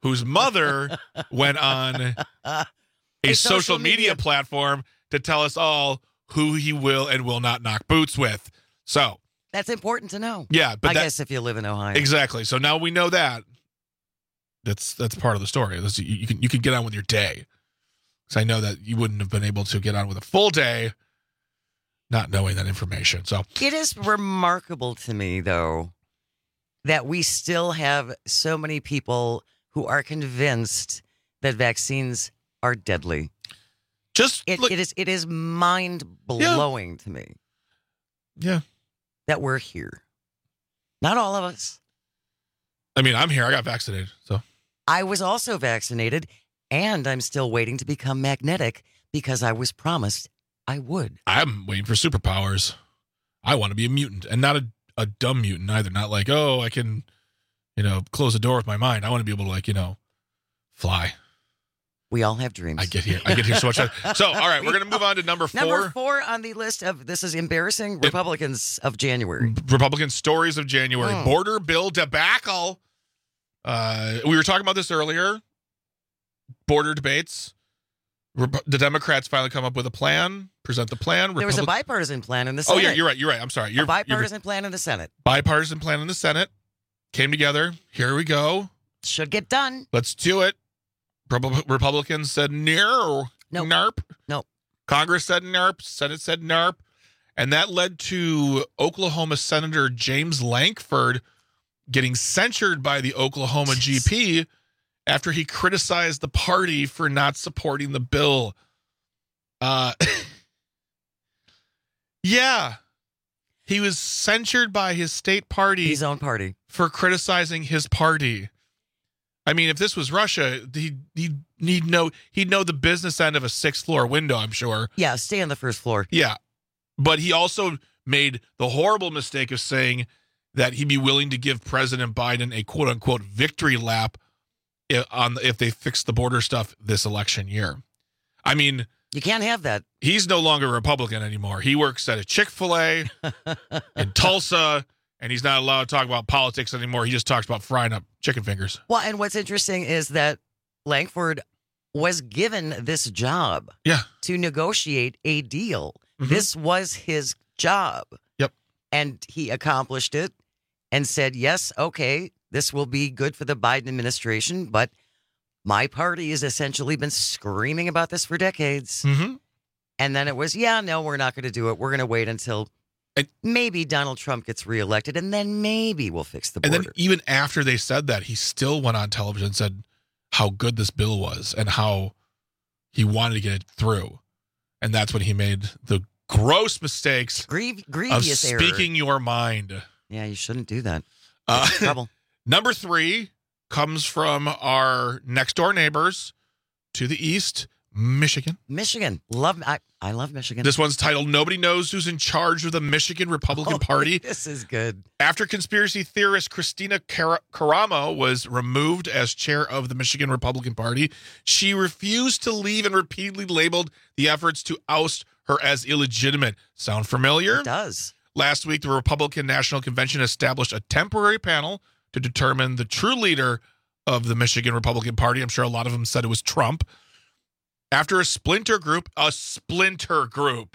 whose mother went on a, A social, social media, media- platform to tell us all who he will and will not knock boots with. So, That's important to know. yeah, but I that, guess if you live in Ohio. exactly. So now we know that. That's that's part of the story. That's, you, you can you can get on with your day. Because I know that you wouldn't have been able to get on with a full day not knowing that information. So It is remarkable to me, though, that we still have so many people who are convinced that vaccines are deadly. Just it, look- it is it is mind blowing to me. Yeah. That we're here. Not all of us. I mean, I'm here. I got vaccinated. So I was also vaccinated, and I'm still waiting to become magnetic because I was promised I would. I'm waiting for superpowers. I want to be a mutant and not a, a dumb mutant either. Not like, oh, I can, you know, close the door with my mind. I want to be able to, like, you know, fly. We all have dreams. I get here. I get here so much. So, all right, we're going to move on to number four. Number four on the list of, this is embarrassing, Republicans of January. Republican stories of January. Mm. Border bill debacle. Uh, we were talking about this earlier. Border debates. Rep- the Democrats finally come up with a plan, present the plan. There was a Republic- bipartisan plan in the Oh, Senate. yeah, you're right. You're right. I'm sorry. You're a bipartisan plan in the Senate. bipartisan plan in the Senate. Came together. Here we go. Should get done. Let's do it. Rep- Republicans said no. Nope. Narp. Nope. Congress said narp. Senate said narp. And that led to Oklahoma Senator James Lankford getting censured by the Oklahoma G P after he criticized the party for not supporting the bill. Uh, yeah. He was censured by his state party. His own party. For criticizing his party. I mean, if this was Russia, he'd, he'd, he'd know he'd know the business end of a sixth floor window, I'm sure. Yeah, stay on the first floor. Yeah. But he also made the horrible mistake of saying that he'd be willing to give President Biden a quote unquote victory lap if, on if they fix the border stuff this election year. I mean, you can't have that. He's no longer a Republican anymore. He works at a Chick-fil-A in Tulsa. And he's not allowed to talk about politics anymore. He just talks about frying up chicken fingers. Well, and what's interesting is that Lankford was given this job yeah. to negotiate a deal. Mm-hmm. This was his job. Yep. And he accomplished it and said, yes, okay, this will be good for the Biden administration, but my party has essentially been screaming about this for decades. Mm-hmm. And then it was, yeah, no, we're not going to do it. We're going to wait until maybe Donald Trump gets reelected, and then maybe we'll fix the border. And then even after they said that, he still went on television and said how good this bill was and how he wanted to get it through. And that's when he made the gross mistakes Grie- grievous of error. speaking your mind. Yeah, you shouldn't do that. Uh, trouble. Number three comes from our next door neighbors to the east, Michigan. Michigan. Love I, I love Michigan. This one's titled Nobody Knows Who's in Charge of the Michigan Republican Oh, Party. This is good. After conspiracy theorist Christina Car- Caramo was removed as chair of the Michigan Republican Party, she refused to leave and repeatedly labeled the efforts to oust her as illegitimate. Sound familiar? It does. Last week, the Republican National Convention established a temporary panel to determine the true leader of the Michigan Republican Party. I'm sure a lot of them said it was Trump. After a splinter group, a splinter group.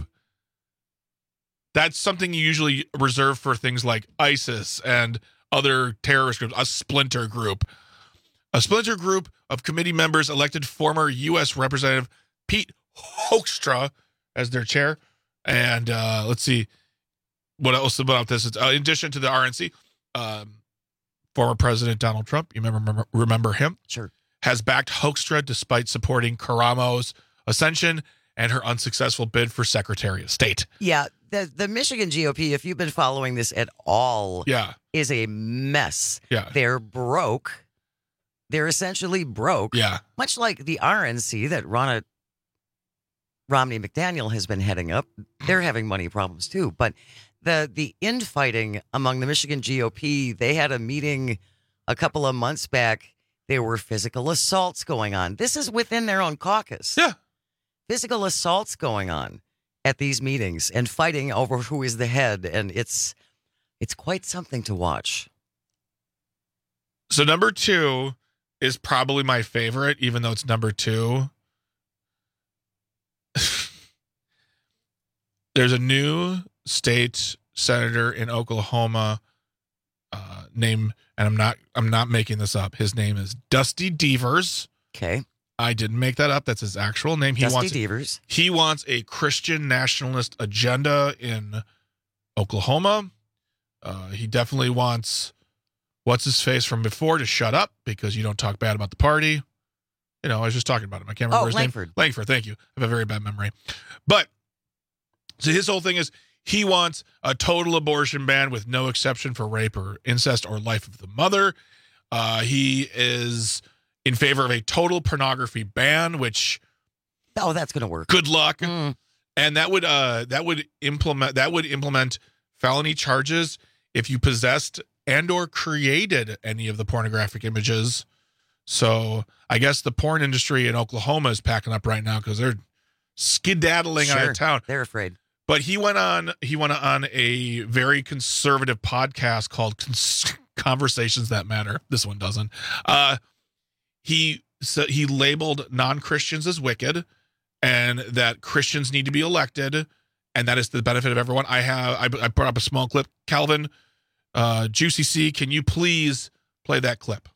That's something you usually reserve for things like ISIS and other terrorist groups, a splinter group. A splinter group of committee members elected former U S Representative Pete Hoekstra as their chair. And uh, let's see what else about this. It's, uh, in addition to the R N C, um, former President Donald Trump, you remember, remember, remember him? Sure. Has backed Hoekstra despite supporting Karamo's ascension and her unsuccessful bid for Secretary of State. Yeah, the the Michigan G O P, if you've been following this at all, yeah. is a mess. Yeah. They're broke. They're essentially broke. Yeah. Much like the R N C that Ronna Romney McDaniel has been heading up. They're having money problems too. But the the infighting among the Michigan G O P, they had a meeting a couple of months back. There were physical assaults going on. This is within their own caucus. Yeah. Physical assaults going on at these meetings and fighting over who is the head. And it's it's quite something to watch. So number two, is probably my favorite, even though it's number two. There's a new state senator in Oklahoma uh, named, and I'm not I'm not making this up. His name is Dusty Deevers. Okay. I didn't make that up. That's his actual name. He Dusty wants Deevers. He wants a Christian nationalist agenda in Oklahoma. Uh, he definitely wants what's his face from before to shut up because you don't talk bad about the party. You know, I was just talking about him. I can't remember Oh, his Langford. name. Langford, thank you. I have a very bad memory. But so his whole thing is he wants a total abortion ban with no exception for rape or incest or life of the mother. Uh, he is in favor of a total pornography ban, which oh, that's going to work. Good luck. Mm. And that would uh that would implement that would implement felony charges if you possessed and or created any of the pornographic images. So I guess the porn industry in Oklahoma is packing up right now because they're skedaddling out Sure. of town. They're afraid. But he went on he went on a very conservative podcast called Cons- Conversations That Matter. This one doesn't. Uh, he so he labeled non-Christians as wicked, and that Christians need to be elected, and that is the benefit of everyone. I have I, I brought up a small clip. Calvin, uh, Juicy C, can you please play that clip?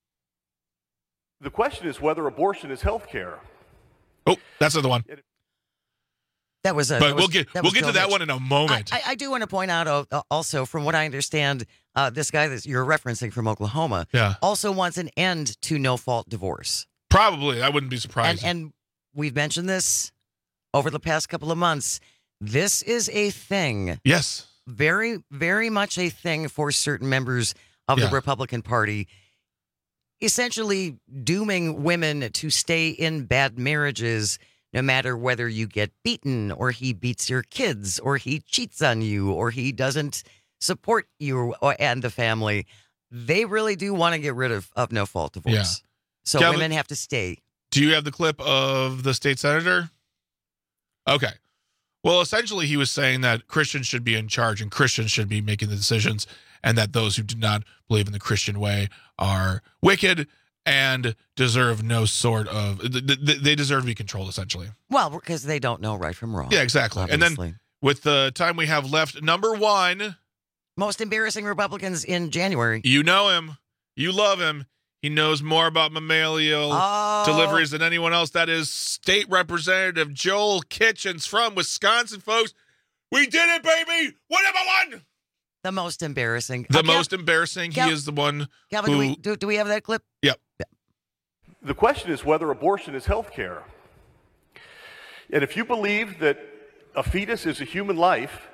The question is whether abortion is health care. Oh, that's the other one. That was a. But that we'll was- get that we'll was get to Joe that Mitch. one in a moment. I, I do want to point out uh, also, from what I understand, uh, this guy that you're referencing from Oklahoma Yeah. also wants an end to no-fault divorce. Probably, I wouldn't be And, surprised. and we've mentioned this over the past couple of months. This is a thing. Yes. Very, very much a thing for certain members of Yeah. the Republican Party, essentially dooming women to stay in bad marriages no matter whether you get beaten or he beats your kids or he cheats on you or he doesn't support you or, and the family. They really do want to get rid of, of no-fault divorce. Yeah. So Calvin- women have to stay. Do you have the clip of the state senator? Okay. Well, essentially, he was saying that Christians should be in charge and Christians should be making the decisions, and that those who do not believe in the Christian way are wicked and deserve no sort of, th- th- they deserve to be controlled, essentially. Well, because they don't know right from wrong. Yeah, exactly. Obviously. And then with the time we have left, number one, Most embarrassing Republicans in January. you know him, you love him. He knows more about mammalial Oh. deliveries than anyone else. That is State Representative Joel Kitchens from Wisconsin, folks. We did it, baby! One number one! The most embarrassing. The Uh, Cal- most embarrassing. Cal- he is the one Calvin, who... do we, do, do we have that clip? Yep. The question is whether abortion is health care. And if you believe that a fetus is a human life,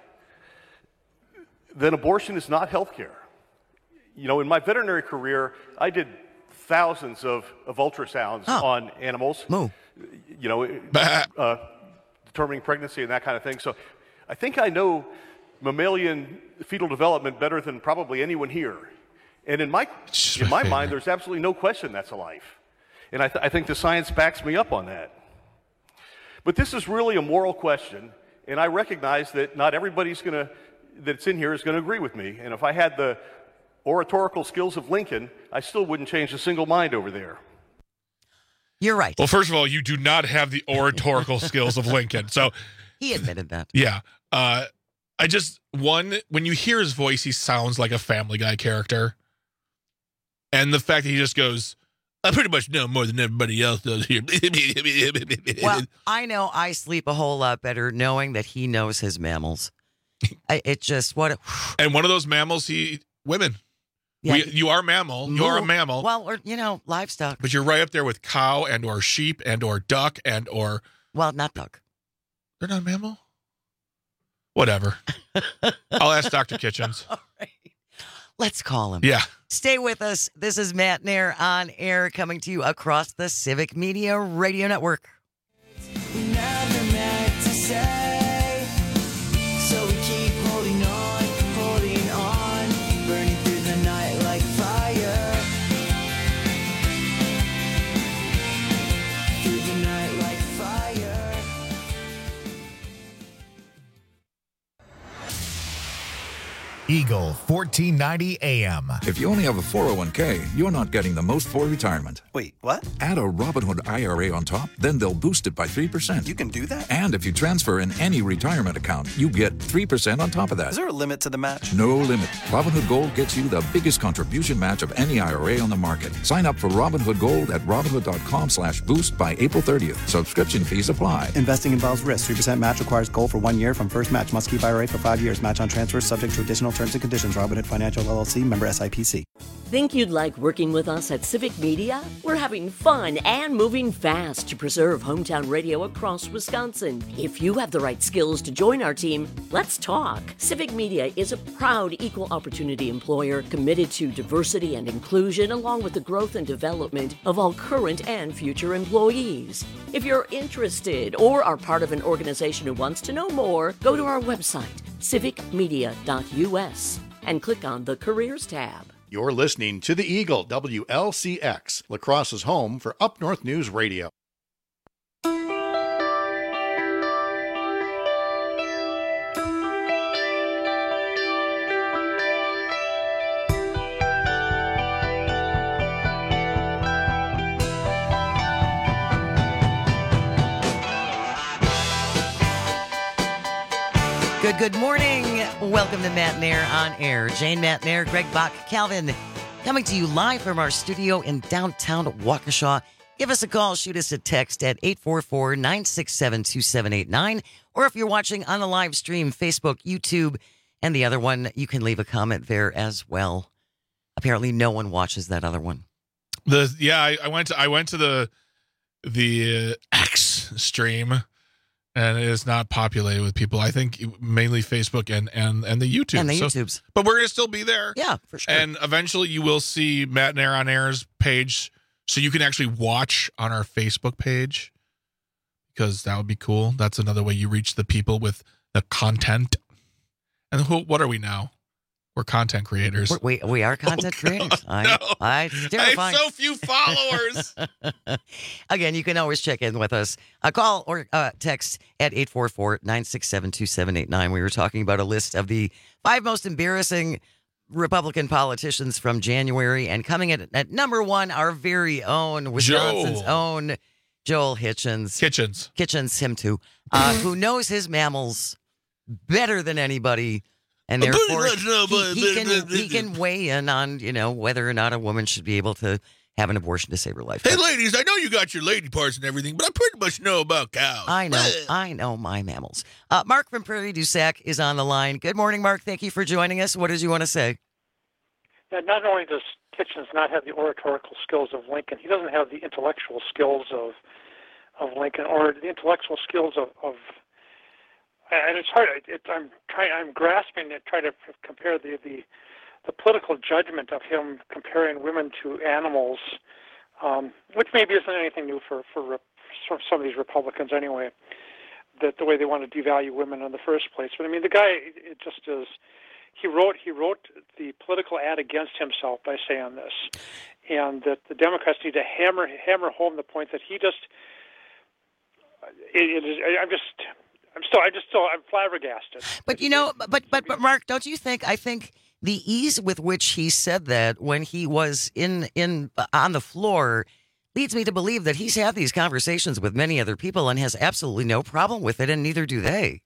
then abortion is not health care. You know, in my veterinary career, I did thousands of, of ultrasounds on animals. Moo. You know, uh, determining pregnancy and that kind of thing. So I think I know mammalian fetal development better than probably anyone here. And in my, in my mind, there's absolutely no question that's a life. And I, th- I think the science backs me up on that. But this is really a moral question, and I recognize that not everybody's going to, that's in here is going to agree with me. And if I had the oratorical skills of Lincoln, I still wouldn't change a single mind over there. You're right. Well, first of all, you do not have the oratorical skills of Lincoln. So, He admitted that. yeah. Uh, I just, one, when you hear his voice, he sounds like a Family Guy character. And the fact that he just goes, I pretty much know more than everybody else does here. Well, I know I sleep a whole lot better knowing that he knows his mammals. I, it just, what? A, and one of those mammals, he, women. Yeah, we, you are a mammal. You are a Moo- mammal. Well, or, you know, livestock. But you're right up there with cow and or sheep and or duck and or... Well, not duck. They're not a mammal? Whatever. I'll ask Doctor Kitchens. All right. Let's call him. Yeah. Stay with us. This is Matt Nair on air, coming to you across the Civic Media Radio Network. Nothing left to say, so we keep holding on, holding on, burning through the night like fire, through the night like fire. Eagle fourteen ninety A M. If you only have a four oh one k, you're not getting the most for retirement. Wait, what? Add a Robinhood I R A on top, then they'll boost it by three percent. You can do that? And if you transfer in any retirement account, you get three percent on top of that. Is there a limit to the match? No limit. Robinhood Gold gets you the biggest contribution match of any I R A on the market. Sign up for Robinhood Gold at Robinhood.com slash boost by April thirtieth. Subscription fees apply. Investing involves risk. three percent match requires gold for one year from first match. Must keep I R A for five years. Match on transfers subject to additional terms and conditions. Robinhood Financial L L C, member S I P C. Think you'd like working with us at Civic Media? We're having fun and moving fast to preserve hometown radio across Wisconsin. If you have the right skills to join our team, let's talk. Civic Media is a proud equal opportunity employer committed to diversity and inclusion along with the growth and development of all current and future employees. If you're interested or are part of an organization who wants to know more, go to our website, civic media dot U S, and click on the Careers tab. You're listening to the Eagle, W L C X, La Crosse's home for Up North News Radio. Good, good morning. Welcome to Matt Nair on Air. Jane, Matt Nair, Greg Bach, Calvin, coming to you live from our studio in downtown Waukesha. Give us a call, shoot us a text at eight four four, nine six seven, two seven eight nine. Or if you're watching on the live stream, Facebook, YouTube, and the other one, you can leave a comment there as well. Apparently no one watches that other one. The yeah, I, I went to I went to the the uh, X stream. And it is not populated with people. I think mainly Facebook and and, and the YouTube. And the so, YouTubes. But we're going to still be there. Yeah, for sure. And eventually you will see Matt and Air on Air's page. So you can actually watch on our Facebook page. Because that would be cool. That's another way you reach the people with the content. And who, what are we now? We're content creators. We're, we we are content oh, creators. God, I, no. I, it's terrifying. I have so few followers. Again, you can always check in with us. A call or uh, text at eight four four, nine six seven, two seven eight nine. We were talking about a list of the five most embarrassing Republican politicians from January. And coming in at number one, our very own, Wisconsin's Joel. own Joel Hitchens. Kitchens. Kitchens, him too. Uh, who knows his mammals better than anybody. And therefore, he, he can he can weigh in on, you know, whether or not a woman should be able to have an abortion to save her life. Hey, ladies, I know you got your lady parts and everything, but I pretty much know about cows. I know, I know my mammals. Uh, Mark from Prairie du Sac is on the line. Good morning, Mark. Thank you for joining us. What did you want to say? Now, not only does Kitchens not have the oratorical skills of Lincoln, he doesn't have the intellectual skills of of Lincoln or the intellectual skills of, of and it's hard. It, I'm trying. I'm grasping to try to compare the, the the political judgment of him comparing women to animals, um, which maybe isn't anything new for for, for some of these Republicans anyway. That the way they want to devalue women in the first place. But I mean, the guy, it just is. He wrote he wrote the political ad against himself by saying this, and that the Democrats need to hammer hammer home the point that he just. It, it is. I'm just. I'm still, I just still, I'm flabbergasted. But you know, but but but Mark, don't you think? I think the ease with which he said that when he was in in on the floor leads me to believe that he's had these conversations with many other people and has absolutely no problem with it, and neither do they.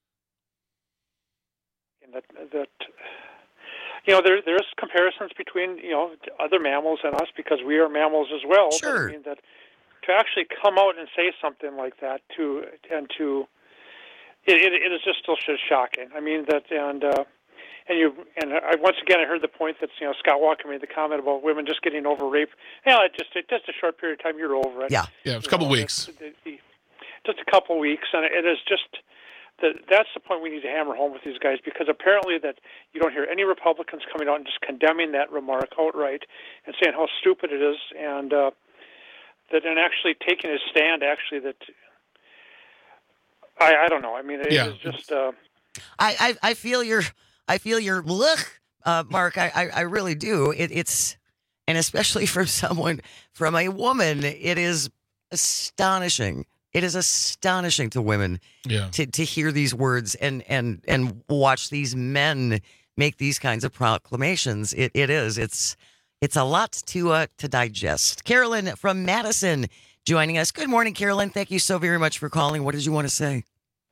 And that that you know, there there's comparisons between you know other mammals and us because we are mammals as well. Sure. But I mean that to actually come out and say something like that to and to It, it, it is just still shocking. I mean that, and uh, and you and I once again I heard the point that you know Scott Walker made the comment about women just getting over rape. Yeah, it just it, just a short period of time you're over it. Yeah, yeah, it's a couple know, weeks. The, the, just a couple weeks, and it is just that that's the point we need to hammer home with these guys because apparently that you don't hear any Republicans coming out and just condemning that remark outright and saying how stupid it is, and uh, that and actually taking a stand actually that. I, I don't know. I mean, it yeah. is just. Uh... I, I I feel your I feel your look, uh, Mark. I, I I really do. It, it's and especially from someone from a woman, it is astonishing. It is astonishing to women yeah. to to hear these words and and and watch these men make these kinds of proclamations. It it is. It's it's a lot to uh, to digest. Carolyn from Madison joining us. Good morning, Carolyn. Thank you so very much for calling. What did you want to say?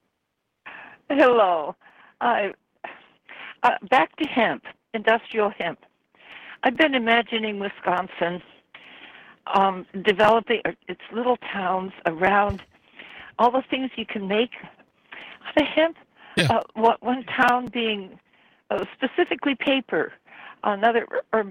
Hello. Uh, uh, back to hemp, industrial hemp. I've been imagining Wisconsin um, developing its little towns around all the things you can make out of hemp. Yeah. Uh, what, one town being uh, specifically paper, another or,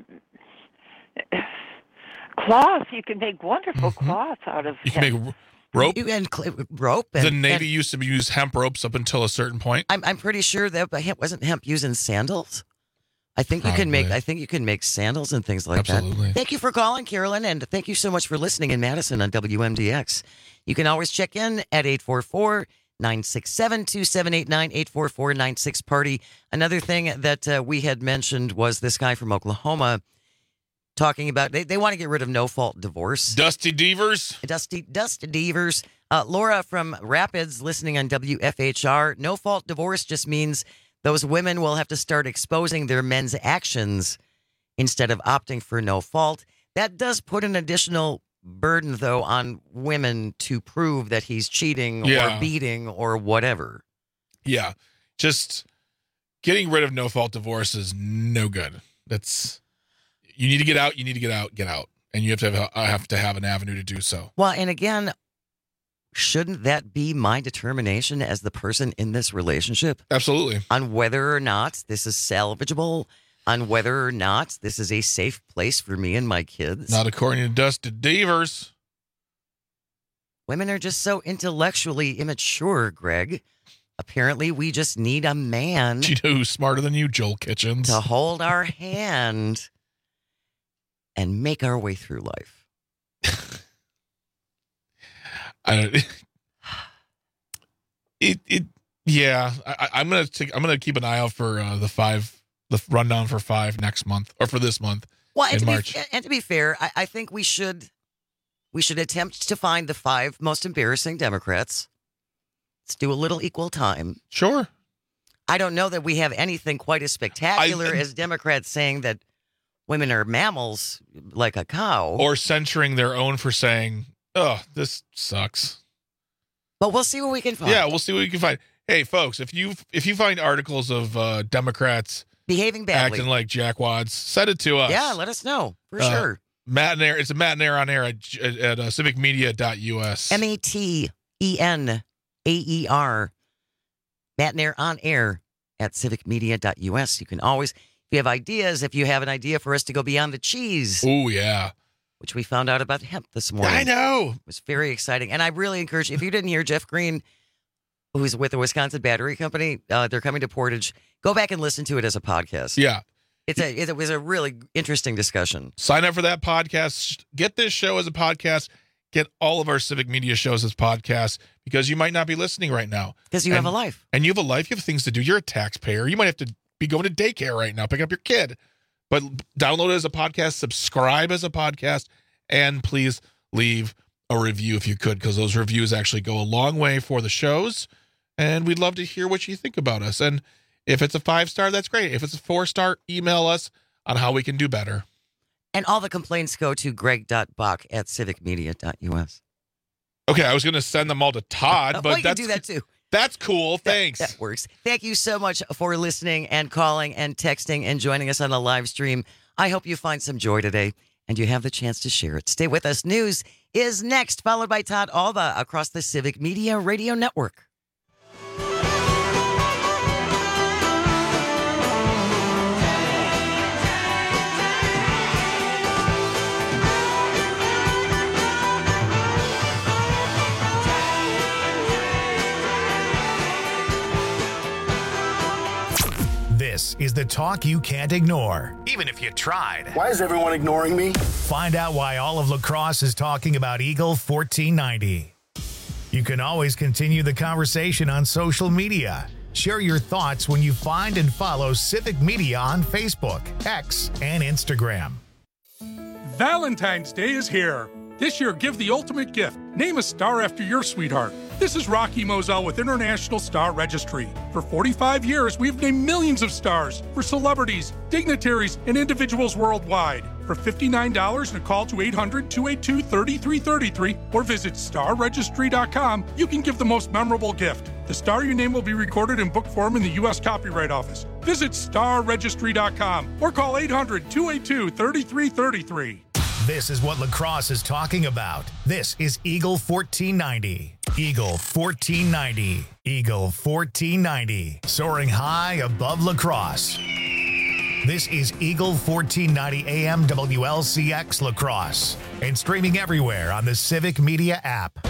or cloth. You can make wonderful Mm-hmm. cloth out of You hemp. can make rope. You and cl- rope. And, the Navy and used to use hemp ropes up until a certain point. I'm I'm pretty sure that but hemp wasn't hemp using sandals. I think you can make. Probably. I think you can make sandals and things like Absolutely. that. Thank you for calling, Carolyn, and thank you so much for listening in Madison on W M D X. You can always check in at eight four four, nine six seven, two seven eight nine, eight four four, nine six party. Another thing that uh, we had mentioned was this guy from Oklahoma talking about they, they want to get rid of no-fault divorce. Dusty Devers. Dusty Dusty Devers. Uh, Laura from Rapids listening on W F H R. No-fault divorce just means those women will have to start exposing their men's actions instead of opting for no fault. That does put an additional burden, though, on women to prove that he's cheating Yeah. or beating or whatever. Yeah. Just getting rid of no fault divorce is no good. That's you need to get out, you need to get out, get out. And you have to have, have to have an avenue to do so. Well, and again, shouldn't that be my determination as the person in this relationship? Absolutely. On whether or not this is salvageable, on whether or not this is a safe place for me and my kids. Not according to Dusty Devers. Women are just so intellectually immature, Greg. Apparently, we just need a man Do you know who's smarter than you, Joel Kitchens? to hold our hand and make our way through life. I don't, it it yeah. I, I'm gonna take. I'm gonna keep an eye out for uh, the five, the rundown for five next month or for this month Well, and in to, March. be, and to be fair, I, I think we should we should attempt to find the five most embarrassing Democrats. Let's do a little equal time. Sure. I don't know that we have anything quite as spectacular I- as Democrats saying that women are mammals like a cow. Or censoring their own for saying, "Oh, this sucks." But we'll see what we can find. Yeah, we'll see what we can find. Hey, folks, if you if you find articles of uh, Democrats Behaving badly. acting like jackwads, send it to us. Yeah, let us know for Uh, sure. Matt and Air. It's a Matt and Air on air at, at, at uh, civic media dot U S. M A T E N A E R. Matt and Air on air at civic media dot U S. You can always, if you have ideas, if you have an idea for us to go beyond the cheese. Oh, yeah. Which we found out about hemp this morning. I know. It was very exciting. And I really encourage, if you didn't hear Jeff Green, who's with the Wisconsin Battery Company, uh, they're coming to Portage, go back and listen to it as a podcast. Yeah. It's a, it was a really interesting discussion. Sign up for that podcast. Get this show as a podcast. Get all of our civic media shows as podcasts because you might not be listening right now. Because you And- have a life. And you have a life. You have things to do. You're a taxpayer. You might have to be going to daycare right now, picking up your kid. But download it as a podcast, subscribe as a podcast, and please leave a review if you could, because those reviews actually go a long way for the shows. And we'd love to hear what you think about us. And if it's a five star, that's great. If it's a four star, email us on how we can do better. And all the complaints go to greg dot bach at civic media dot U S. Okay, I was going to send them all to Todd, but well, you can that's do that too. That's cool. Thanks. That, that works. Thank you so much for listening and calling and texting and joining us on the live stream. I hope you find some joy today and you have the chance to share it. Stay with us. News is next, followed by Todd Alba across the Civic Media Radio Network. This is the talk you can't ignore, even if you tried. Why is everyone ignoring me? Find out why all of La Crosse is talking about Eagle fourteen ninety. You can always continue the conversation on social media. Share your thoughts when you find and follow Civic Media on Facebook, X, and Instagram. Valentine's Day is here. This year, give the ultimate gift. Name a star after your sweetheart. This is Rocky Moselle with International Star Registry. For forty-five years, we've named millions of stars for celebrities, dignitaries, and individuals worldwide. For fifty-nine dollars and a call to eight hundred, two eight two, three three three three or visit star registry dot com, you can give the most memorable gift. The star you name will be recorded in book form in the U S Copyright Office. Visit star registry dot com or call eight hundred, two eight two, three three three three. This is what lacrosse is talking about. This is Eagle fourteen ninety. Eagle fourteen ninety. Eagle fourteen ninety. Soaring high above lacrosse. This is Eagle fourteen ninety A M W L C X Lacrosse and streaming everywhere on the Civic Media app.